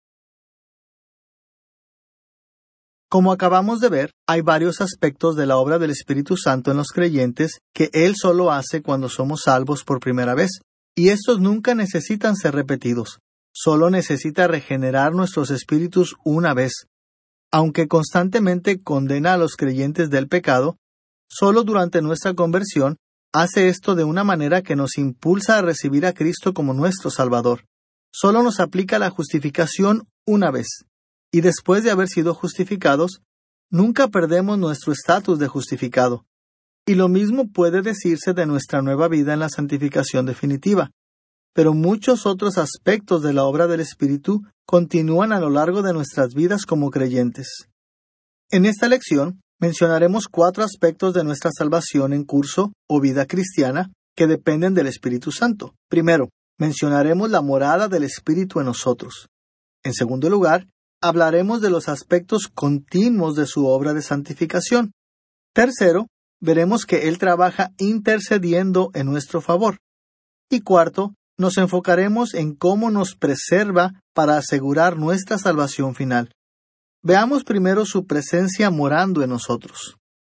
Como acabamos de ver, hay varios aspectos de la obra del Espíritu Santo en los creyentes que Él solo hace cuando somos salvos por primera vez, y estos nunca necesitan ser repetidos. Solo necesita regenerar nuestros espíritus una vez. Aunque constantemente condena a los creyentes del pecado, solo durante nuestra conversión hace esto de una manera que nos impulsa a recibir a Cristo como nuestro Salvador. Solo nos aplica la justificación una vez. Y después de haber sido justificados, nunca perdemos nuestro estatus de justificado. Y lo mismo puede decirse de nuestra nueva vida en la santificación definitiva. Pero muchos otros aspectos de la obra del Espíritu continúan a lo largo de nuestras vidas como creyentes. En esta lección, mencionaremos cuatro aspectos de nuestra salvación en curso o vida cristiana que dependen del Espíritu Santo. Primero, mencionaremos la morada del Espíritu en nosotros. En segundo lugar, hablaremos de los aspectos continuos de su obra de santificación. Tercero, veremos que Él trabaja intercediendo en nuestro favor. Y cuarto, nos enfocaremos en cómo nos preserva para asegurar nuestra salvación final. Veamos primero su presencia morando en nosotros.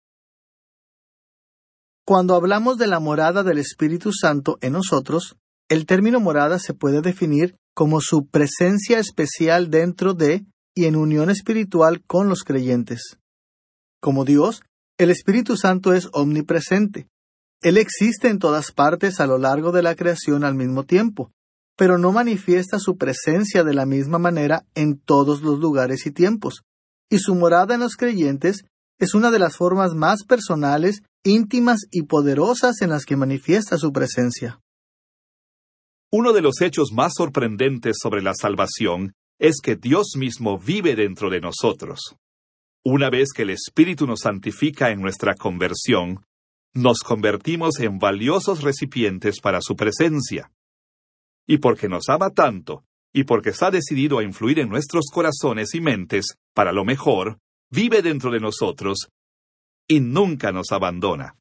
Cuando hablamos de la morada del Espíritu Santo en nosotros, el término morada se puede definir como su presencia especial dentro de y en unión espiritual con los creyentes. Como Dios, el Espíritu Santo es omnipresente. Él existe en todas partes a lo largo de la creación al mismo tiempo, pero no manifiesta su presencia de la misma manera en todos los lugares y tiempos. Y su morada en los creyentes es una de las formas más personales, íntimas y poderosas en las que manifiesta su presencia. Uno de los hechos más sorprendentes sobre la salvación es que Dios mismo vive dentro de nosotros. Una vez que el Espíritu nos santifica en nuestra conversión, nos convertimos en valiosos recipientes para su presencia. Y porque nos ama tanto, y porque está decidido a influir en nuestros corazones y mentes para lo mejor, vive dentro de nosotros y nunca nos abandona.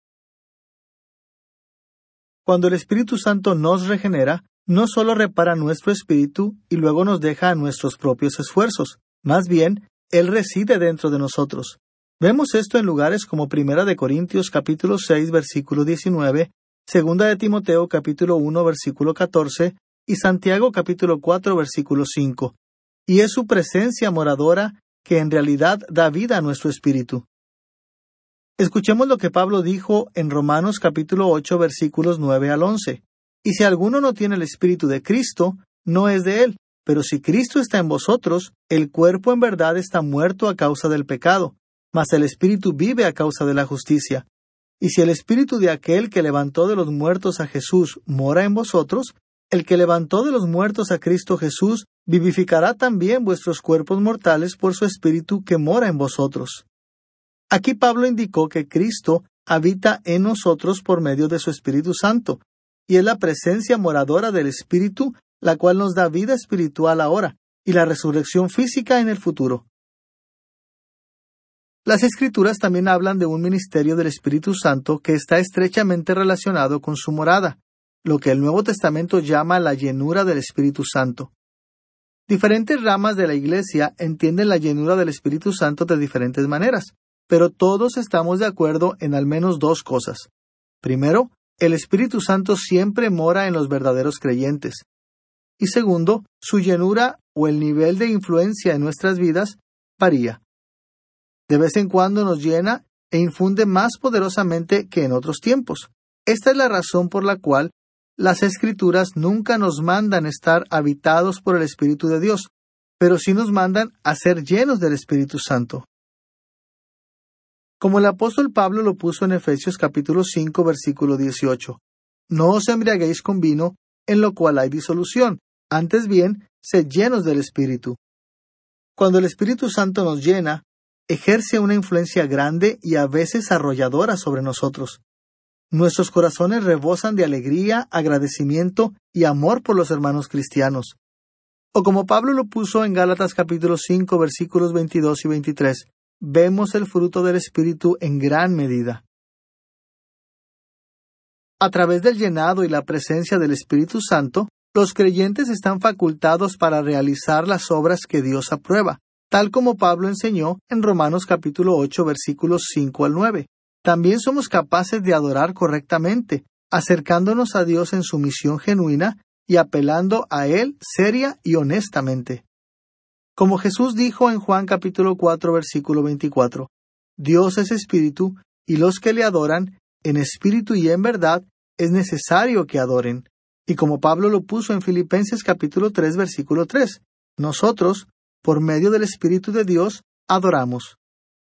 Cuando el Espíritu Santo nos regenera, no solo repara nuestro espíritu y luego nos deja a nuestros propios esfuerzos. Más bien, Él reside dentro de nosotros. Vemos esto en lugares como Primera de Corintios capítulo seis, versículo diecinueve, Segunda de Timoteo capítulo uno, versículo catorce y Santiago capítulo cuatro, versículo cinco. Y es su presencia moradora que en realidad da vida a nuestro espíritu. Escuchemos lo que Pablo dijo en Romanos capítulo ocho, versículos nueve al once. Y si alguno no tiene el Espíritu de Cristo, no es de él. Pero si Cristo está en vosotros, el cuerpo en verdad está muerto a causa del pecado, mas el Espíritu vive a causa de la justicia. Y si el Espíritu de aquel que levantó de los muertos a Jesús mora en vosotros, el que levantó de los muertos a Cristo Jesús vivificará también vuestros cuerpos mortales por su Espíritu que mora en vosotros. Aquí Pablo indicó que Cristo habita en nosotros por medio de su Espíritu Santo, y es la presencia moradora del Espíritu la cual nos da vida espiritual ahora y la resurrección física en el futuro. Las Escrituras también hablan de un ministerio del Espíritu Santo que está estrechamente relacionado con su morada, lo que el Nuevo Testamento llama la llenura del Espíritu Santo. Diferentes ramas de la Iglesia entienden la llenura del Espíritu Santo de diferentes maneras, pero todos estamos de acuerdo en al menos dos cosas. Primero, el Espíritu Santo siempre mora en los verdaderos creyentes. Y segundo, su llenura o el nivel de influencia en nuestras vidas varía. De vez en cuando nos llena e infunde más poderosamente que en otros tiempos. Esta es la razón por la cual las Escrituras nunca nos mandan estar habitados por el Espíritu de Dios, pero sí nos mandan a ser llenos del Espíritu Santo. Como el apóstol Pablo lo puso en Efesios capítulo cinco, versículo dieciocho. No os embriaguéis con vino, en lo cual hay disolución. Antes bien, sed llenos del Espíritu. Cuando el Espíritu Santo nos llena, ejerce una influencia grande y a veces arrolladora sobre nosotros. Nuestros corazones rebosan de alegría, agradecimiento y amor por los hermanos cristianos. O como Pablo lo puso en Gálatas capítulo cinco, versículos veintidós y veintitrés, vemos el fruto del Espíritu en gran medida. A través del llenado y la presencia del Espíritu Santo, los creyentes están facultados para realizar las obras que Dios aprueba, tal como Pablo enseñó en Romanos capítulo ocho, versículos cinco al nueve. También somos capaces de adorar correctamente, acercándonos a Dios en su misión genuina y apelando a Él seria y honestamente. Como Jesús dijo en Juan capítulo cuatro, versículo veinticuatro, Dios es espíritu, y los que le adoran, en espíritu y en verdad, es necesario que adoren. Y como Pablo lo puso en Filipenses capítulo tres, versículo tres, nosotros, por medio del Espíritu de Dios, adoramos.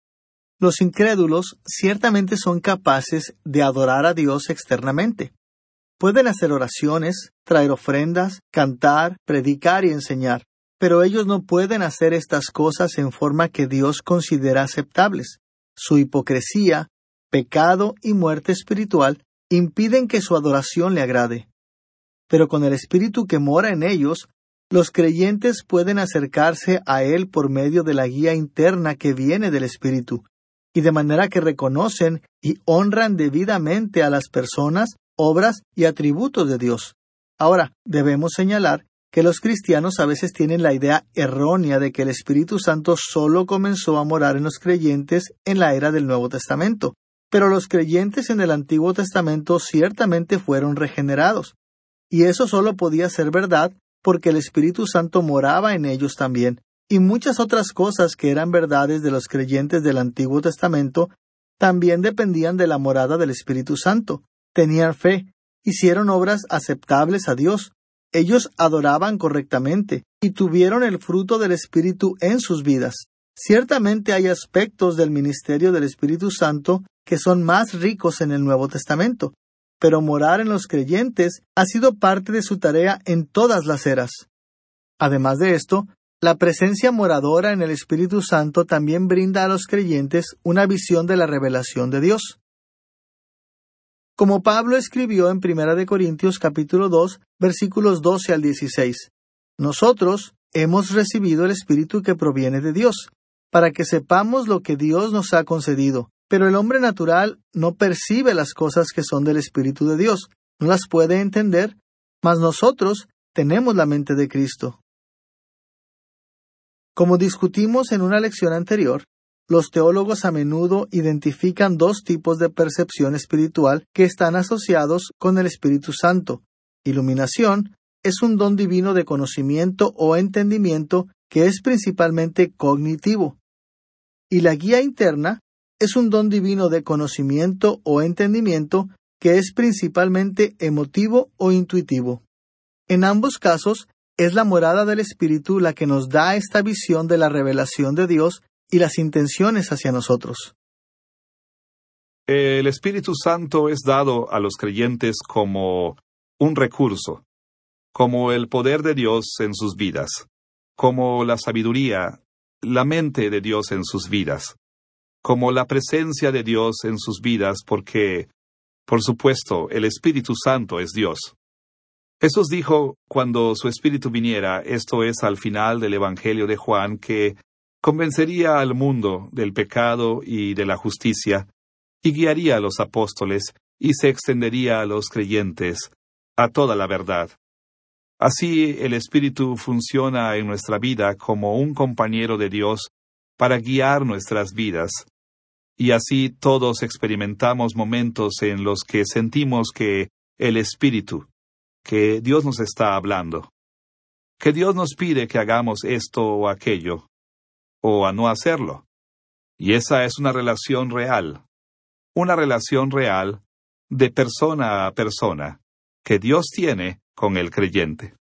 Los incrédulos ciertamente son capaces de adorar a Dios externamente. Pueden hacer oraciones, traer ofrendas, cantar, predicar y enseñar, pero ellos no pueden hacer estas cosas en forma que Dios considera aceptables. Su hipocresía, pecado y muerte espiritual impiden que su adoración le agrade. Pero con el Espíritu que mora en ellos, los creyentes pueden acercarse a Él por medio de la guía interna que viene del Espíritu, y de manera que reconocen y honran debidamente a las personas, obras y atributos de Dios. Ahora, debemos señalar que los cristianos a veces tienen la idea errónea de que el Espíritu Santo solo comenzó a morar en los creyentes en la era del Nuevo Testamento, pero los creyentes en el Antiguo Testamento ciertamente fueron regenerados. Y eso solo podía ser verdad porque el Espíritu Santo moraba en ellos también, y muchas otras cosas que eran verdades de los creyentes del Antiguo Testamento también dependían de la morada del Espíritu Santo. Tenían fe, hicieron obras aceptables a Dios, ellos adoraban correctamente y tuvieron el fruto del Espíritu en sus vidas. Ciertamente hay aspectos del ministerio del Espíritu Santo que son más ricos en el Nuevo Testamento, pero morar en los creyentes ha sido parte de su tarea en todas las eras. Además de esto, la presencia moradora en el Espíritu Santo también brinda a los creyentes una visión de la revelación de Dios. Como Pablo escribió en Primera de Corintios capítulo dos, versículos doce al dieciséis, nosotros hemos recibido el Espíritu que proviene de Dios, para que sepamos lo que Dios nos ha concedido. Pero el hombre natural no percibe las cosas que son del Espíritu de Dios, no las puede entender, mas nosotros tenemos la mente de Cristo. Como discutimos en una lección anterior, los teólogos a menudo identifican dos tipos de percepción espiritual que están asociados con el Espíritu Santo. Iluminación es un don divino de conocimiento o entendimiento que es principalmente cognitivo. Y la guía interna es un don divino de conocimiento o entendimiento que es principalmente emotivo o intuitivo. En ambos casos, es la morada del Espíritu la que nos da esta visión de la revelación de Dios y las intenciones hacia nosotros. El Espíritu Santo es dado a los creyentes como un recurso, como el poder de Dios en sus vidas, como la sabiduría, la mente de Dios en sus vidas, como la presencia de Dios en sus vidas, porque, por supuesto, el Espíritu Santo es Dios. Jesús dijo, cuando su Espíritu viniera, esto es al final del Evangelio de Juan, que convencería al mundo del pecado y de la justicia, y guiaría a los apóstoles, y se extendería a los creyentes, a toda la verdad. Así, el Espíritu funciona en nuestra vida como un compañero de Dios para guiar nuestras vidas, y así todos experimentamos momentos en los que sentimos que el Espíritu, que Dios nos está hablando, que Dios nos pide que hagamos esto o aquello, o a no hacerlo. Y esa es una relación real, una relación real de persona a persona, que Dios tiene con el creyente.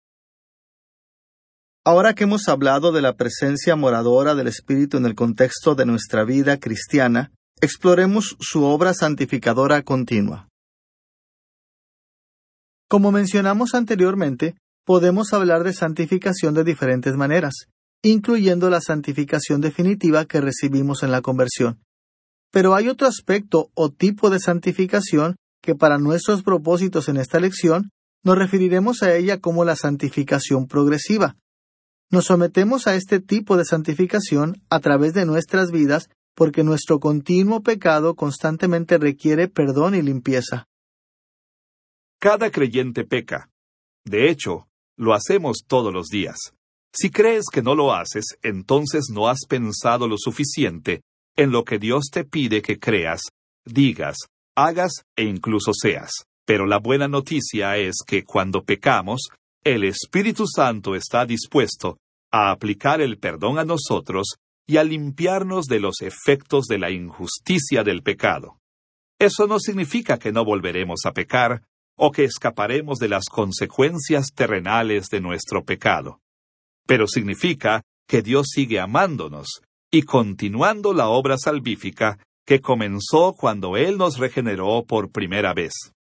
Ahora que hemos hablado de la presencia moradora del Espíritu en el contexto de nuestra vida cristiana, exploremos su obra santificadora continua. Como mencionamos anteriormente, podemos hablar de santificación de diferentes maneras, incluyendo la santificación definitiva que recibimos en la conversión. Pero hay otro aspecto o tipo de santificación que para nuestros propósitos en esta lección nos referiremos a ella como la santificación progresiva. Nos sometemos a este tipo de santificación a través de nuestras vidas porque nuestro continuo pecado constantemente requiere perdón y limpieza. Cada creyente peca. De hecho, lo hacemos todos los días. Si crees que no lo haces, entonces no has pensado lo suficiente en lo que Dios te pide que creas, digas, hagas e incluso seas. Pero la buena noticia es que cuando pecamos, el Espíritu Santo está dispuesto a aplicar el perdón a nosotros y a limpiarnos de los efectos de la injusticia del pecado. Eso no significa que no volveremos a pecar o que escaparemos de las consecuencias terrenales de nuestro pecado. Pero significa que Dios sigue amándonos y continuando la obra salvífica que comenzó cuando Él nos regeneró por primera vez.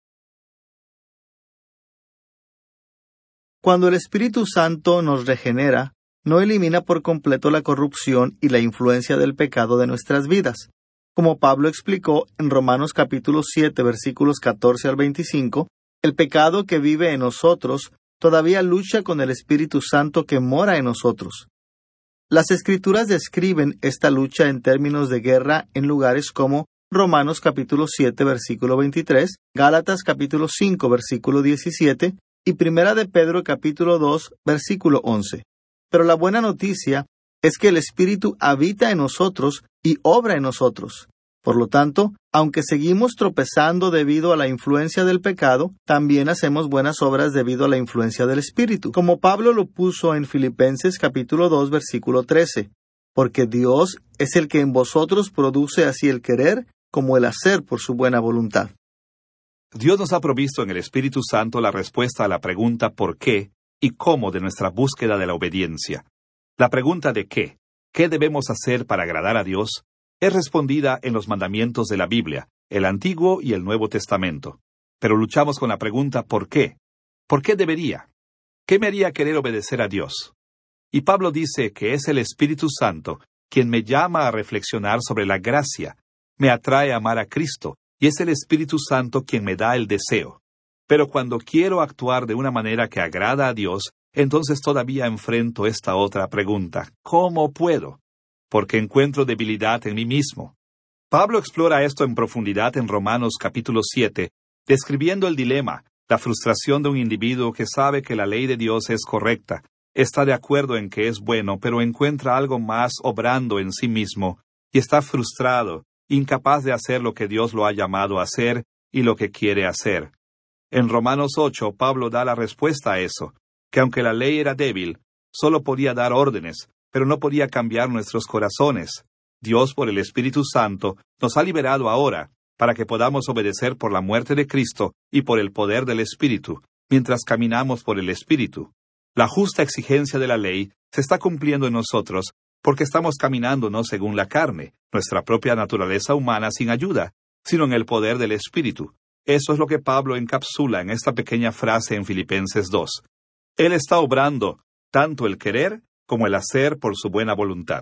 Cuando el Espíritu Santo nos regenera, no elimina por completo la corrupción y la influencia del pecado de nuestras vidas. Como Pablo explicó en Romanos capítulo siete, versículos catorce al veinticinco, el pecado que vive en nosotros todavía lucha con el Espíritu Santo que mora en nosotros. Las Escrituras describen esta lucha en términos de guerra en lugares como Romanos capítulo siete, versículo veintitrés, Gálatas capítulo cinco, versículo diecisiete, y Primera de Pedro capítulo dos, versículo once. Pero la buena noticia es que el Espíritu habita en nosotros y obra en nosotros. Por lo tanto, aunque seguimos tropezando debido a la influencia del pecado, también hacemos buenas obras debido a la influencia del Espíritu, como Pablo lo puso en Filipenses capítulo dos, versículo trece. Porque Dios es el que en vosotros produce así el querer como el hacer por su buena voluntad. Dios nos ha provisto en el Espíritu Santo la respuesta a la pregunta ¿por qué? Y cómo de nuestra búsqueda de la obediencia. La pregunta de qué, ¿qué debemos hacer para agradar a Dios?, es respondida en los mandamientos de la Biblia, el Antiguo y el Nuevo Testamento. Pero luchamos con la pregunta ¿por qué? ¿Por qué debería? ¿Qué me haría querer obedecer a Dios? Y Pablo dice que es el Espíritu Santo quien me llama a reflexionar sobre la gracia, me atrae a amar a Cristo, y es el Espíritu Santo quien me da el deseo. Pero cuando quiero actuar de una manera que agrada a Dios, entonces todavía enfrento esta otra pregunta: ¿cómo puedo? Porque encuentro debilidad en mí mismo. Pablo explora esto en profundidad en Romanos capítulo siete, describiendo el dilema, la frustración de un individuo que sabe que la ley de Dios es correcta, está de acuerdo en que es bueno, pero encuentra algo más obrando en sí mismo, y está frustrado, incapaz de hacer lo que Dios lo ha llamado a hacer y lo que quiere hacer. En Romanos ocho, Pablo da la respuesta a eso, que aunque la ley era débil, solo podía dar órdenes, pero no podía cambiar nuestros corazones. Dios, por el Espíritu Santo, nos ha liberado ahora, para que podamos obedecer por la muerte de Cristo y por el poder del Espíritu, mientras caminamos por el Espíritu. La justa exigencia de la ley se está cumpliendo en nosotros, porque estamos caminando no según la carne, nuestra propia naturaleza humana sin ayuda, sino en el poder del Espíritu. Eso es lo que Pablo encapsula en esta pequeña frase en Filipenses dos. Él está obrando tanto el querer como el hacer por su buena voluntad.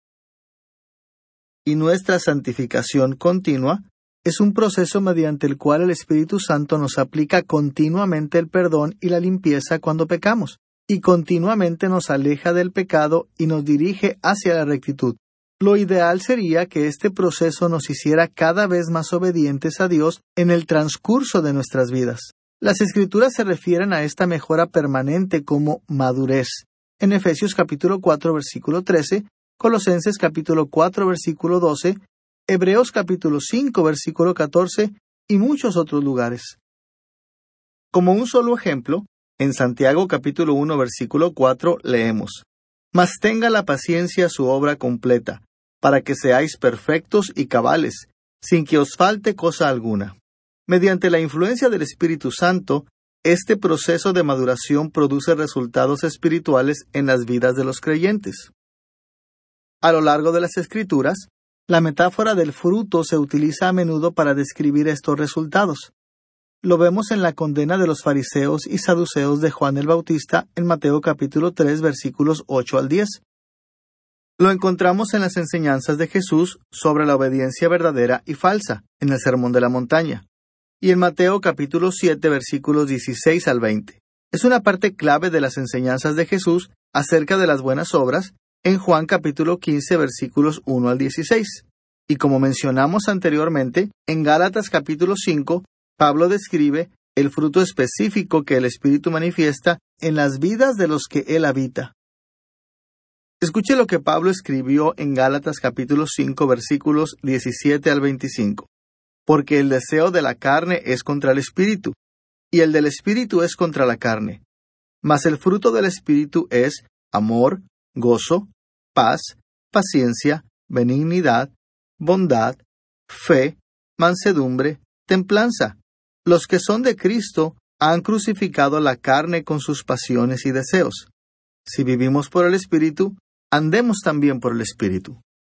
Y nuestra santificación continua es un proceso mediante el cual el Espíritu Santo nos aplica continuamente el perdón y la limpieza cuando pecamos, y continuamente nos aleja del pecado y nos dirige hacia la rectitud. Lo ideal sería que este proceso nos hiciera cada vez más obedientes a Dios en el transcurso de nuestras vidas. Las Escrituras se refieren a esta mejora permanente como madurez. En Efesios capítulo cuatro, versículo trece, Colosenses capítulo cuatro, versículo doce, Hebreos capítulo cinco, versículo catorce y muchos otros lugares. Como un solo ejemplo, en Santiago capítulo uno, versículo cuatro, leemos: Mas tenga la paciencia su obra completa, para que seáis perfectos y cabales, sin que os falte cosa alguna. Mediante la influencia del Espíritu Santo, este proceso de maduración produce resultados espirituales en las vidas de los creyentes. A lo largo de las Escrituras, la metáfora del fruto se utiliza a menudo para describir estos resultados. lo vemos en la condena de los fariseos y saduceos de Juan el Bautista en Mateo capítulo tres versículos ocho al diez. Lo encontramos en las enseñanzas de Jesús sobre la obediencia verdadera y falsa, en el Sermón de la Montaña, y en Mateo capítulo siete versículos dieciséis al veinte. Es una parte clave de las enseñanzas de Jesús acerca de las buenas obras en Juan capítulo quince versículos uno al dieciséis. Y como mencionamos anteriormente, en Gálatas capítulo cinco, Pablo describe el fruto específico que el Espíritu manifiesta en las vidas de los que Él habita. Escuche lo que Pablo escribió en Gálatas capítulo cinco versículos diecisiete al veinticinco. Porque el deseo de la carne es contra el Espíritu, y el del Espíritu es contra la carne. Mas el fruto del Espíritu es amor, gozo, paz, paciencia, benignidad, bondad, fe, mansedumbre, templanza. Los que son de Cristo han crucificado la carne con sus pasiones y deseos. Si vivimos por el Espíritu, andemos también por el Espíritu.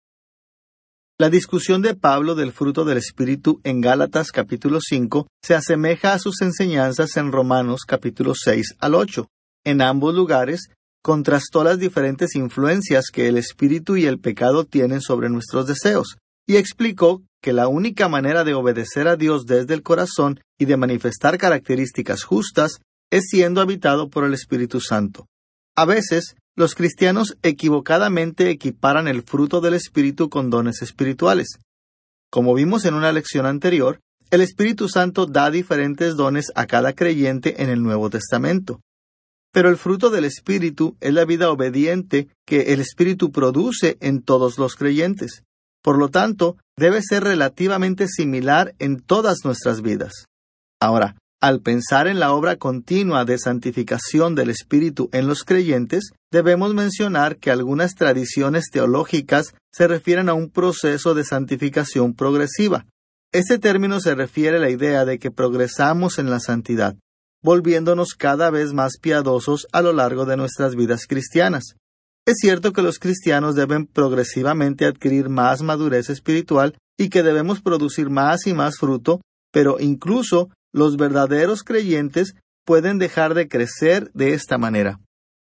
La discusión de Pablo del fruto del Espíritu en Gálatas capítulo cinco se asemeja a sus enseñanzas en Romanos capítulo seis al ocho. En ambos lugares, contrastó las diferentes influencias que el Espíritu y el pecado tienen sobre nuestros deseos, y explicó que la única manera de obedecer a Dios desde el corazón y de manifestar características justas es siendo habitado por el Espíritu Santo. A veces, los cristianos equivocadamente equiparan el fruto del Espíritu con dones espirituales. Como vimos en una lección anterior, el Espíritu Santo da diferentes dones a cada creyente en el Nuevo Testamento. Pero el fruto del Espíritu es la vida obediente que el Espíritu produce en todos los creyentes. Por lo tanto, debe ser relativamente similar en todas nuestras vidas. Ahora, al pensar en la obra continua de santificación del Espíritu en los creyentes, debemos mencionar que algunas tradiciones teológicas se refieren a un proceso de santificación progresiva. Este término se refiere a la idea de que progresamos en la santidad, volviéndonos cada vez más piadosos a lo largo de nuestras vidas cristianas. Es cierto que los cristianos deben progresivamente adquirir más madurez espiritual y que debemos producir más y más fruto, pero incluso los verdaderos creyentes pueden dejar de crecer de esta manera.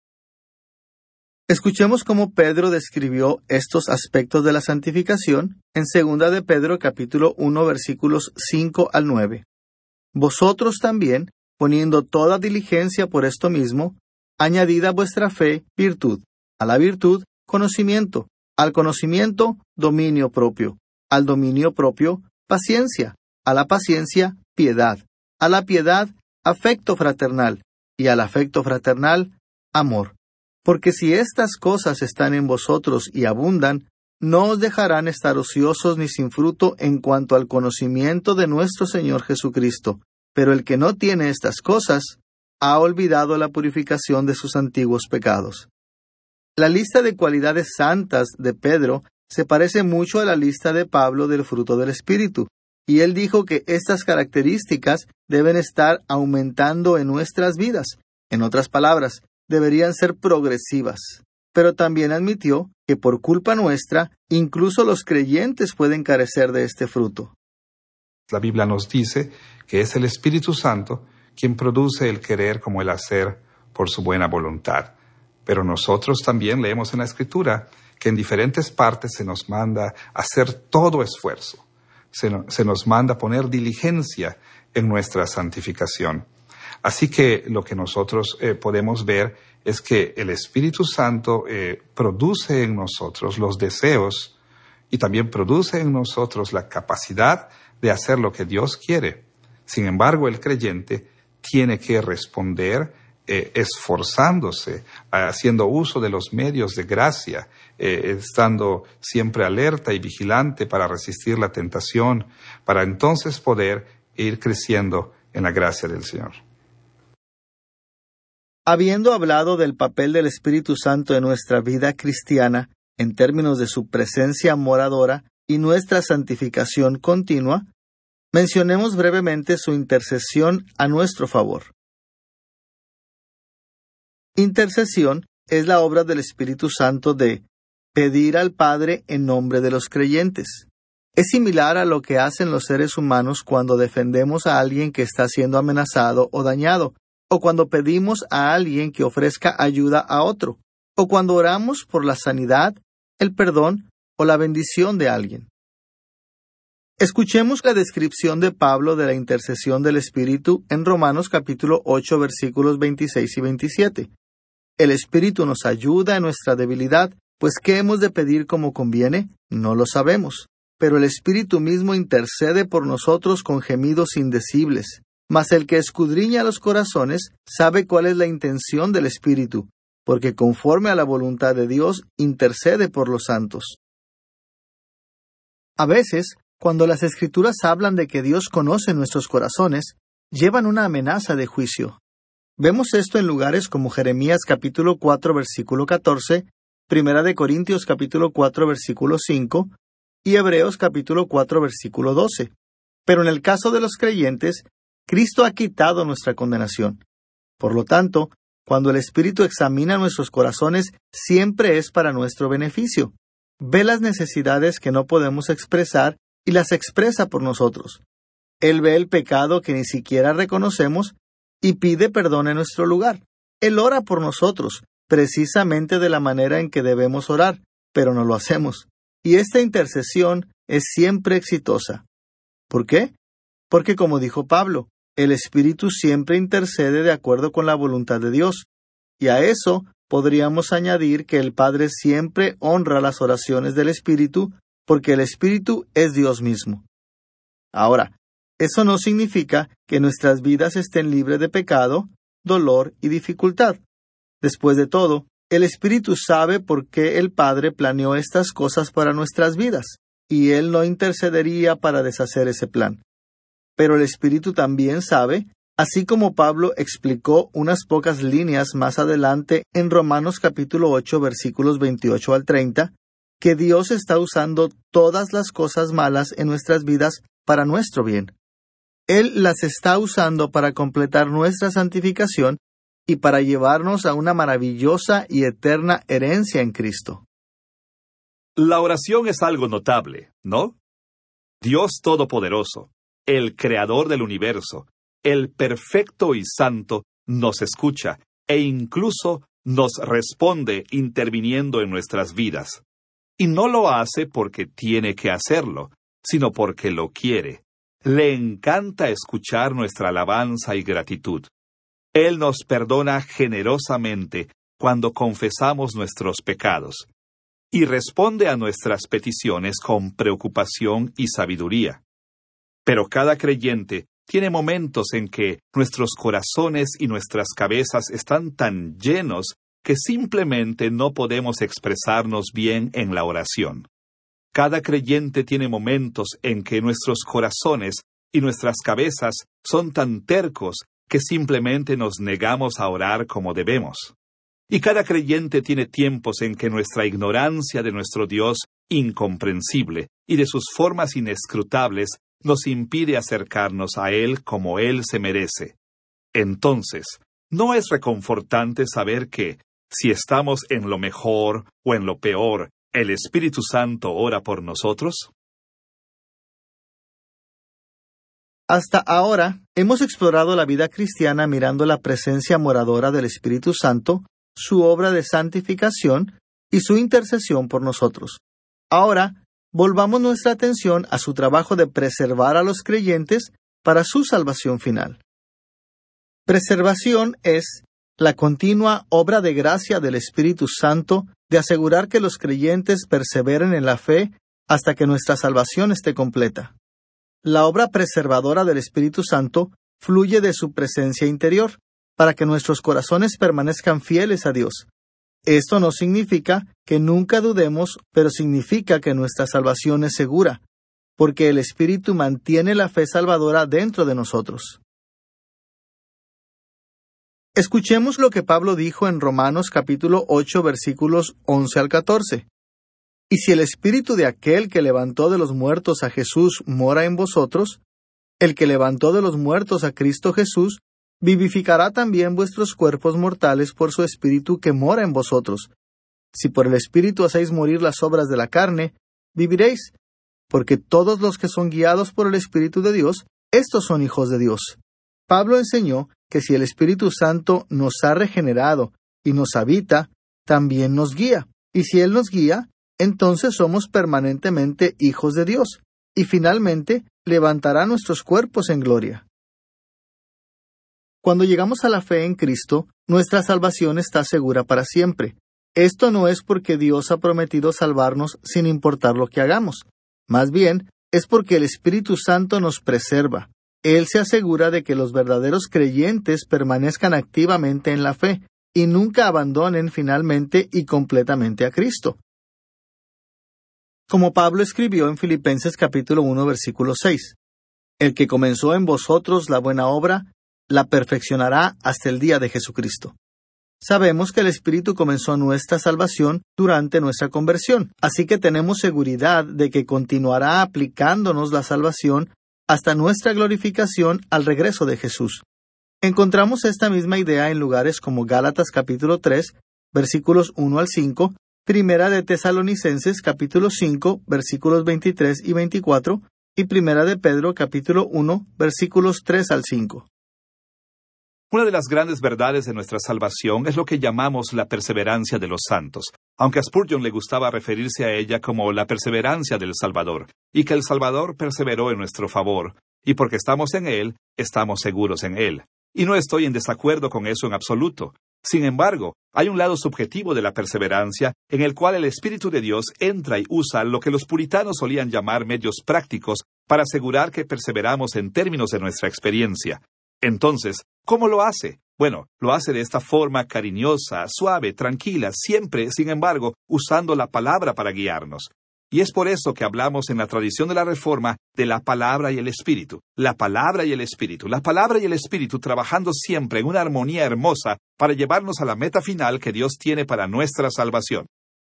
Escuchemos cómo Pedro describió estos aspectos de la santificación en segunda de Pedro capítulo uno versículos cinco al nueve. Vosotros también, poniendo toda diligencia por esto mismo, añadid a vuestra fe virtud, a la virtud conocimiento, al conocimiento dominio propio, al dominio propio paciencia, a la paciencia piedad, a la piedad afecto fraternal, y al afecto fraternal amor. Porque si estas cosas están en vosotros y abundan, no os dejarán estar ociosos ni sin fruto en cuanto al conocimiento de nuestro Señor Jesucristo. Pero el que no tiene estas cosas, ha olvidado la purificación de sus antiguos pecados. La lista de cualidades santas de Pedro se parece mucho a la lista de Pablo del fruto del Espíritu, y él dijo que estas características deben estar aumentando en nuestras vidas. En otras palabras, deberían ser progresivas. Pero también admitió que por culpa nuestra, incluso los creyentes pueden carecer de este fruto. La Biblia nos dice que es el Espíritu Santo quien produce el querer como el hacer por su buena voluntad. Pero nosotros también leemos en la Escritura que en diferentes partes se nos manda hacer todo esfuerzo. Se, no, se nos manda poner diligencia en nuestra santificación. Así que lo que nosotros eh, podemos ver es que el Espíritu Santo eh, produce en nosotros los deseos y también produce en nosotros la capacidad de hacer lo que Dios quiere. Sin embargo, el creyente tiene que responder eh, esforzándose, haciendo uso de los medios de gracia, eh, estando siempre alerta y vigilante para resistir la tentación, para entonces poder ir creciendo en la gracia del Señor. Habiendo hablado del papel del Espíritu Santo en nuestra vida cristiana, en términos de su presencia moradora y nuestra santificación continua, mencionemos brevemente su intercesión a nuestro favor. Intercesión es la obra del Espíritu Santo de pedir al Padre en nombre de los creyentes. Es similar a lo que hacen los seres humanos cuando defendemos a alguien que está siendo amenazado o dañado, o cuando pedimos a alguien que ofrezca ayuda a otro, o cuando oramos por la sanidad, el perdón o la bendición de alguien. Escuchemos la descripción de Pablo de la intercesión del Espíritu en Romanos capítulo ocho versículos veintiséis y veintisiete. El Espíritu nos ayuda en nuestra debilidad, pues ¿qué hemos de pedir como conviene? No lo sabemos. Pero el Espíritu mismo intercede por nosotros con gemidos indecibles. Mas el que escudriña los corazones sabe cuál es la intención del Espíritu, porque conforme a la voluntad de Dios intercede por los santos. A veces, cuando las Escrituras hablan de que Dios conoce nuestros corazones, llevan una amenaza de juicio. Vemos esto en lugares como Jeremías capítulo cuatro versículo catorce, Primera de Corintios capítulo cuatro versículo cinco, y Hebreos capítulo cuatro versículo doce. Pero en el caso de los creyentes, Cristo ha quitado nuestra condenación. Por lo tanto, cuando el Espíritu examina nuestros corazones, siempre es para nuestro beneficio. Ve las necesidades que no podemos expresar y las expresa por nosotros. Él ve el pecado que ni siquiera reconocemos y pide perdón en nuestro lugar. Él ora por nosotros, precisamente de la manera en que debemos orar, pero no lo hacemos. Y esta intercesión es siempre exitosa. ¿Por qué? Porque como dijo Pablo, el Espíritu siempre intercede de acuerdo con la voluntad de Dios. Y a eso podríamos añadir que el Padre siempre honra las oraciones del Espíritu, porque el Espíritu es Dios mismo. Ahora, eso no significa que nuestras vidas estén libres de pecado, dolor y dificultad. Después de todo, el Espíritu sabe por qué el Padre planeó estas cosas para nuestras vidas, y Él no intercedería para deshacer ese plan. Pero el Espíritu también sabe, así como Pablo explicó unas pocas líneas más adelante en Romanos capítulo ocho versículos veintiocho al treinta, que Dios está usando todas las cosas malas en nuestras vidas para nuestro bien. Él las está usando para completar nuestra santificación y para llevarnos a una maravillosa y eterna herencia en Cristo. La oración es algo notable, ¿no? Dios Todopoderoso, el Creador del universo, el perfecto y santo, nos escucha e incluso nos responde interviniendo en nuestras vidas. Y no lo hace porque tiene que hacerlo, sino porque lo quiere. Le encanta escuchar nuestra alabanza y gratitud. Él nos perdona generosamente cuando confesamos nuestros pecados y responde a nuestras peticiones con preocupación y sabiduría. Pero cada creyente tiene momentos en que nuestros corazones y nuestras cabezas están tan llenos que simplemente no podemos expresarnos bien en la oración. Cada creyente tiene momentos en que nuestros corazones y nuestras cabezas son tan tercos que simplemente nos negamos a orar como debemos. Y cada creyente tiene tiempos en que nuestra ignorancia de nuestro Dios incomprensible y de sus formas inescrutables nos impide acercarnos a Él como Él se merece. Entonces, ¿no es reconfortante saber que, si estamos en lo mejor o en lo peor, el Espíritu Santo ora por nosotros? Hasta ahora, hemos explorado la vida cristiana mirando la presencia moradora del Espíritu Santo, su obra de santificación y su intercesión por nosotros. Ahora, volvamos nuestra atención a su trabajo de preservar a los creyentes para su salvación final. Preservación es la continua obra de gracia del Espíritu Santo de asegurar que los creyentes perseveren en la fe hasta que nuestra salvación esté completa. La obra preservadora del Espíritu Santo fluye de su presencia interior, para que nuestros corazones permanezcan fieles a Dios. Esto no significa que nunca dudemos, pero significa que nuestra salvación es segura, porque el Espíritu mantiene la fe salvadora dentro de nosotros. Escuchemos lo que Pablo dijo en Romanos capítulo ocho versículos once al catorce. Y si el Espíritu de aquel que levantó de los muertos a Jesús mora en vosotros, el que levantó de los muertos a Cristo Jesús, vivificará también vuestros cuerpos mortales por su Espíritu que mora en vosotros. Si por el Espíritu hacéis morir las obras de la carne, viviréis. porque todos los que son guiados por el Espíritu de Dios, estos son hijos de Dios. Pablo enseñó que si el Espíritu Santo nos ha regenerado y nos habita, también nos guía. Y si Él nos guía, entonces somos permanentemente hijos de Dios. Y finalmente, levantará nuestros cuerpos en gloria. Cuando llegamos a la fe en Cristo, nuestra salvación está segura para siempre. Esto no es porque Dios ha prometido salvarnos sin importar lo que hagamos. Más bien, es porque el Espíritu Santo nos preserva. Él se asegura de que los verdaderos creyentes permanezcan activamente en la fe y nunca abandonen finalmente y completamente a Cristo. Como Pablo escribió en Filipenses capítulo uno, versículo seis, «El que comenzó en vosotros la buena obra, la perfeccionará hasta el día de Jesucristo». Sabemos que el Espíritu comenzó nuestra salvación durante nuestra conversión, así que tenemos seguridad de que continuará aplicándonos la salvación hasta nuestra glorificación al regreso de Jesús. Encontramos esta misma idea en lugares como Gálatas capítulo tres, versículos uno al cinco, Primera de Tesalonicenses capítulo cinco, versículos veintitrés y veinticuatro, y Primera de Pedro capítulo uno, versículos tres al cinco. Una de las grandes verdades de nuestra salvación es lo que llamamos la perseverancia de los santos, aunque a Spurgeon le gustaba referirse a ella como la perseverancia del Salvador, y que el Salvador perseveró en nuestro favor, y porque estamos en Él, estamos seguros en Él. Y no estoy en desacuerdo con eso en absoluto. Sin embargo, hay un lado subjetivo de la perseverancia en el cual el Espíritu de Dios entra y usa lo que los puritanos solían llamar medios prácticos para asegurar que perseveramos en términos de nuestra experiencia. Entonces, ¿cómo lo hace? Bueno, lo hace de esta forma cariñosa, suave, tranquila, siempre, sin embargo, usando la palabra para guiarnos. Y es por eso que hablamos en la tradición de la Reforma de la palabra y el Espíritu. La palabra y el Espíritu. La palabra y el Espíritu trabajando siempre en una armonía hermosa para llevarnos a la meta final que Dios tiene para nuestra salvación.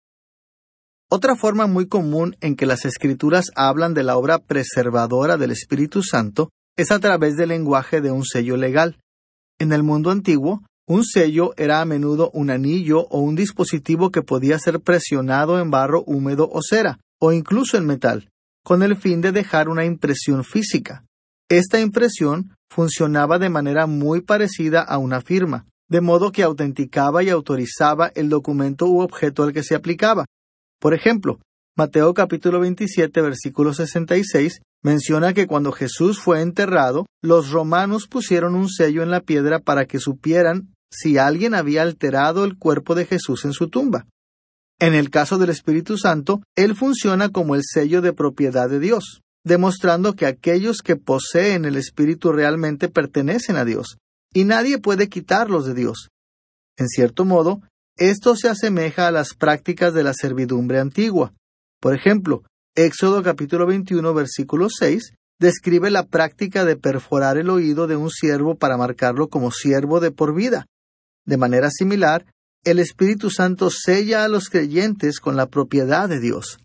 Otra forma muy común en que las Escrituras hablan de la obra preservadora del Espíritu Santo es a través del lenguaje de un sello legal. En el mundo antiguo, un sello era a menudo un anillo o un dispositivo que podía ser presionado en barro húmedo o cera, o incluso en metal, con el fin de dejar una impresión física. Esta impresión funcionaba de manera muy parecida a una firma, de modo que autenticaba y autorizaba el documento u objeto al que se aplicaba. Por ejemplo, Mateo capítulo veintisiete, versículo sesenta y seis, menciona que cuando Jesús fue enterrado, los romanos pusieron un sello en la piedra para que supieran si alguien había alterado el cuerpo de Jesús en su tumba. En el caso del Espíritu Santo, Él funciona como el sello de propiedad de Dios, demostrando que aquellos que poseen el Espíritu realmente pertenecen a Dios, y nadie puede quitarlos de Dios. En cierto modo, esto se asemeja a las prácticas de la servidumbre antigua. Por ejemplo, Éxodo capítulo veintiuno, versículo seis, describe la práctica de perforar el oído de un siervo para marcarlo como siervo de por vida. De manera similar, el Espíritu Santo sella a los creyentes con la propiedad de Dios.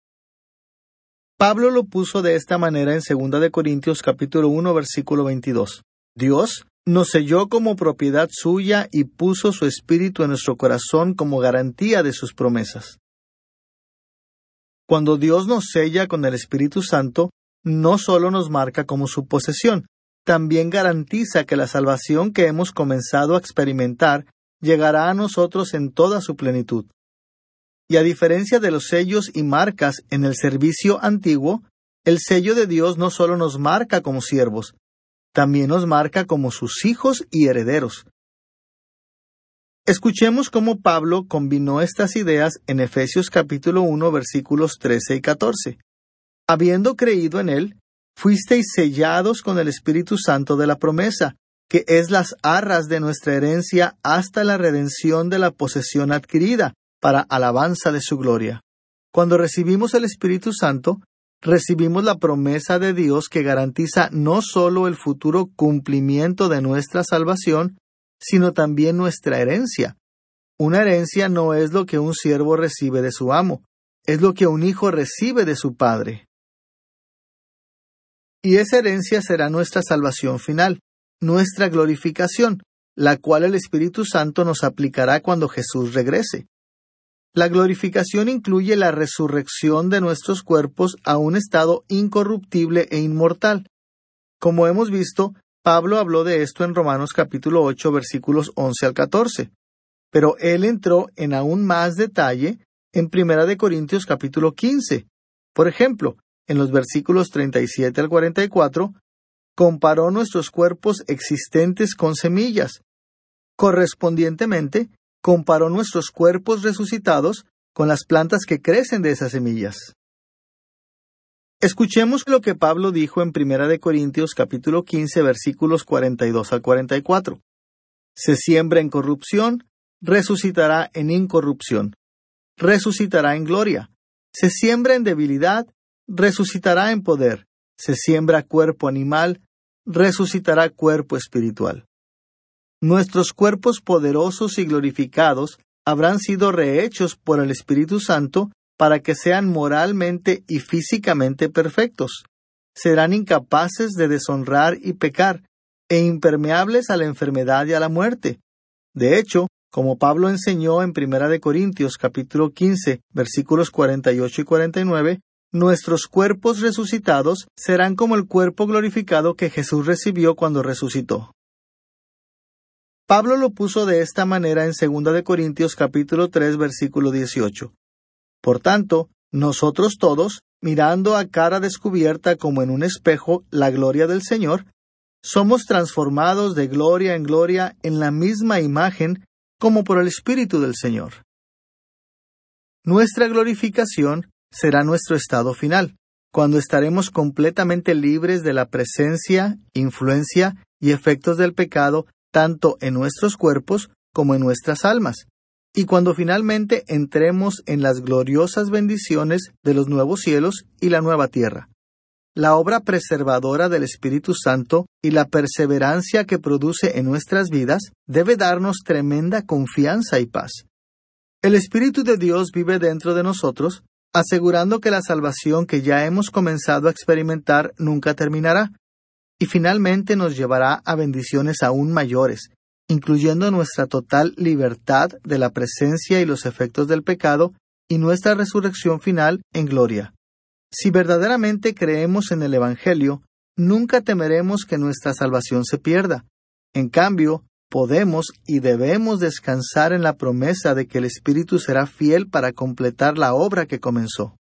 Pablo lo puso de esta manera en segunda de Corintios capítulo uno, versículo veintidós. Dios nos selló como propiedad suya y puso su Espíritu en nuestro corazón como garantía de sus promesas. Cuando Dios nos sella con el Espíritu Santo, no solo nos marca como su posesión, también garantiza que la salvación que hemos comenzado a experimentar llegará a nosotros en toda su plenitud. Y a diferencia de los sellos y marcas en el servicio antiguo, el sello de Dios no solo nos marca como siervos, también nos marca como sus hijos y herederos. Escuchemos cómo Pablo combinó estas ideas en Efesios capítulo uno, versículos trece y catorce. Habiendo creído en Él, fuisteis sellados con el Espíritu Santo de la promesa, que es las arras de nuestra herencia hasta la redención de la posesión adquirida, para alabanza de su gloria. Cuando recibimos el Espíritu Santo, recibimos la promesa de Dios que garantiza no solo el futuro cumplimiento de nuestra salvación, sino también nuestra herencia. Una herencia no es lo que un siervo recibe de su amo, es lo que un hijo recibe de su padre. Y esa herencia será nuestra salvación final, nuestra glorificación, la cual el Espíritu Santo nos aplicará cuando Jesús regrese. La glorificación incluye la resurrección de nuestros cuerpos a un estado incorruptible e inmortal. Como hemos visto, Pablo habló de esto en Romanos capítulo ocho, versículos once al catorce. Pero él entró en aún más detalle en Primera de Corintios capítulo quince. Por ejemplo, en los versículos treinta y siete al cuarenta y cuatro, comparó nuestros cuerpos existentes con semillas. Correspondientemente, comparó nuestros cuerpos resucitados con las plantas que crecen de esas semillas. Escuchemos lo que Pablo dijo en Primera de Corintios capítulo quince, versículos cuarenta y dos al cuarenta y cuatro. Se siembra en corrupción, resucitará en incorrupción. Resucitará en gloria. Se siembra en debilidad, resucitará en poder. Se siembra cuerpo animal, resucitará cuerpo espiritual. Nuestros cuerpos poderosos y glorificados habrán sido rehechos por el Espíritu Santo para que sean moralmente y físicamente perfectos. Serán incapaces de deshonrar y pecar, e impermeables a la enfermedad y a la muerte. De hecho, como Pablo enseñó en Primera de Corintios capítulo quince, versículos cuarenta y ocho y cuarenta y nueve, nuestros cuerpos resucitados serán como el cuerpo glorificado que Jesús recibió cuando resucitó. Pablo lo puso de esta manera en Segunda de Corintios capítulo tres, versículo dieciocho. Por tanto, nosotros todos, mirando a cara descubierta como en un espejo la gloria del Señor, somos transformados de gloria en gloria en la misma imagen como por el Espíritu del Señor. Nuestra glorificación será nuestro estado final, cuando estaremos completamente libres de la presencia, influencia y efectos del pecado tanto en nuestros cuerpos como en nuestras almas, y cuando finalmente entremos en las gloriosas bendiciones de los nuevos cielos y la nueva tierra. La obra preservadora del Espíritu Santo y la perseverancia que produce en nuestras vidas debe darnos tremenda confianza y paz. El Espíritu de Dios vive dentro de nosotros, asegurando que la salvación que ya hemos comenzado a experimentar nunca terminará, y finalmente nos llevará a bendiciones aún mayores, incluyendo nuestra total libertad de la presencia y los efectos del pecado y nuestra resurrección final en gloria. Si verdaderamente creemos en el Evangelio, nunca temeremos que nuestra salvación se pierda. En cambio, podemos y debemos descansar en la promesa de que el Espíritu será fiel para completar la obra que comenzó.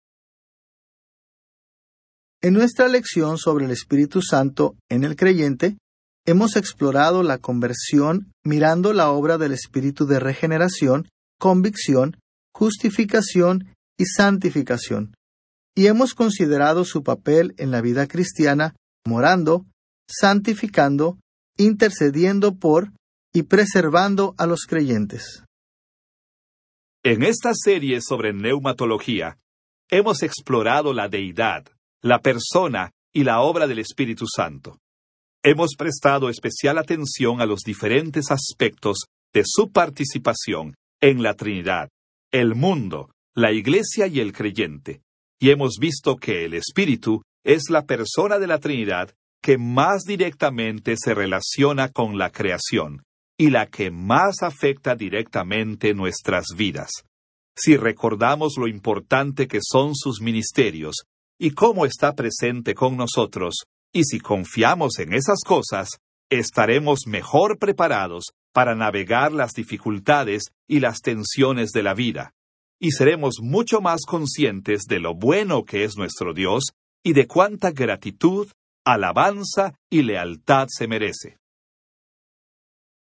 En nuestra lección sobre el Espíritu Santo en el creyente, hemos explorado la conversión mirando la obra del Espíritu de regeneración, convicción, justificación y santificación, y hemos considerado su papel en la vida cristiana, morando, santificando, intercediendo por y preservando a los creyentes. En esta serie sobre neumatología, hemos explorado la deidad, la persona y la obra del Espíritu Santo. Hemos prestado especial atención a los diferentes aspectos de su participación en la Trinidad, el mundo, la Iglesia y el creyente, y hemos visto que el Espíritu es la persona de la Trinidad que más directamente se relaciona con la creación y la que más afecta directamente nuestras vidas. Si recordamos lo importante que son sus ministerios y cómo está presente con nosotros, y si confiamos en esas cosas, estaremos mejor preparados para navegar las dificultades y las tensiones de la vida, y seremos mucho más conscientes de lo bueno que es nuestro Dios y de cuánta gratitud, alabanza y lealtad se merece.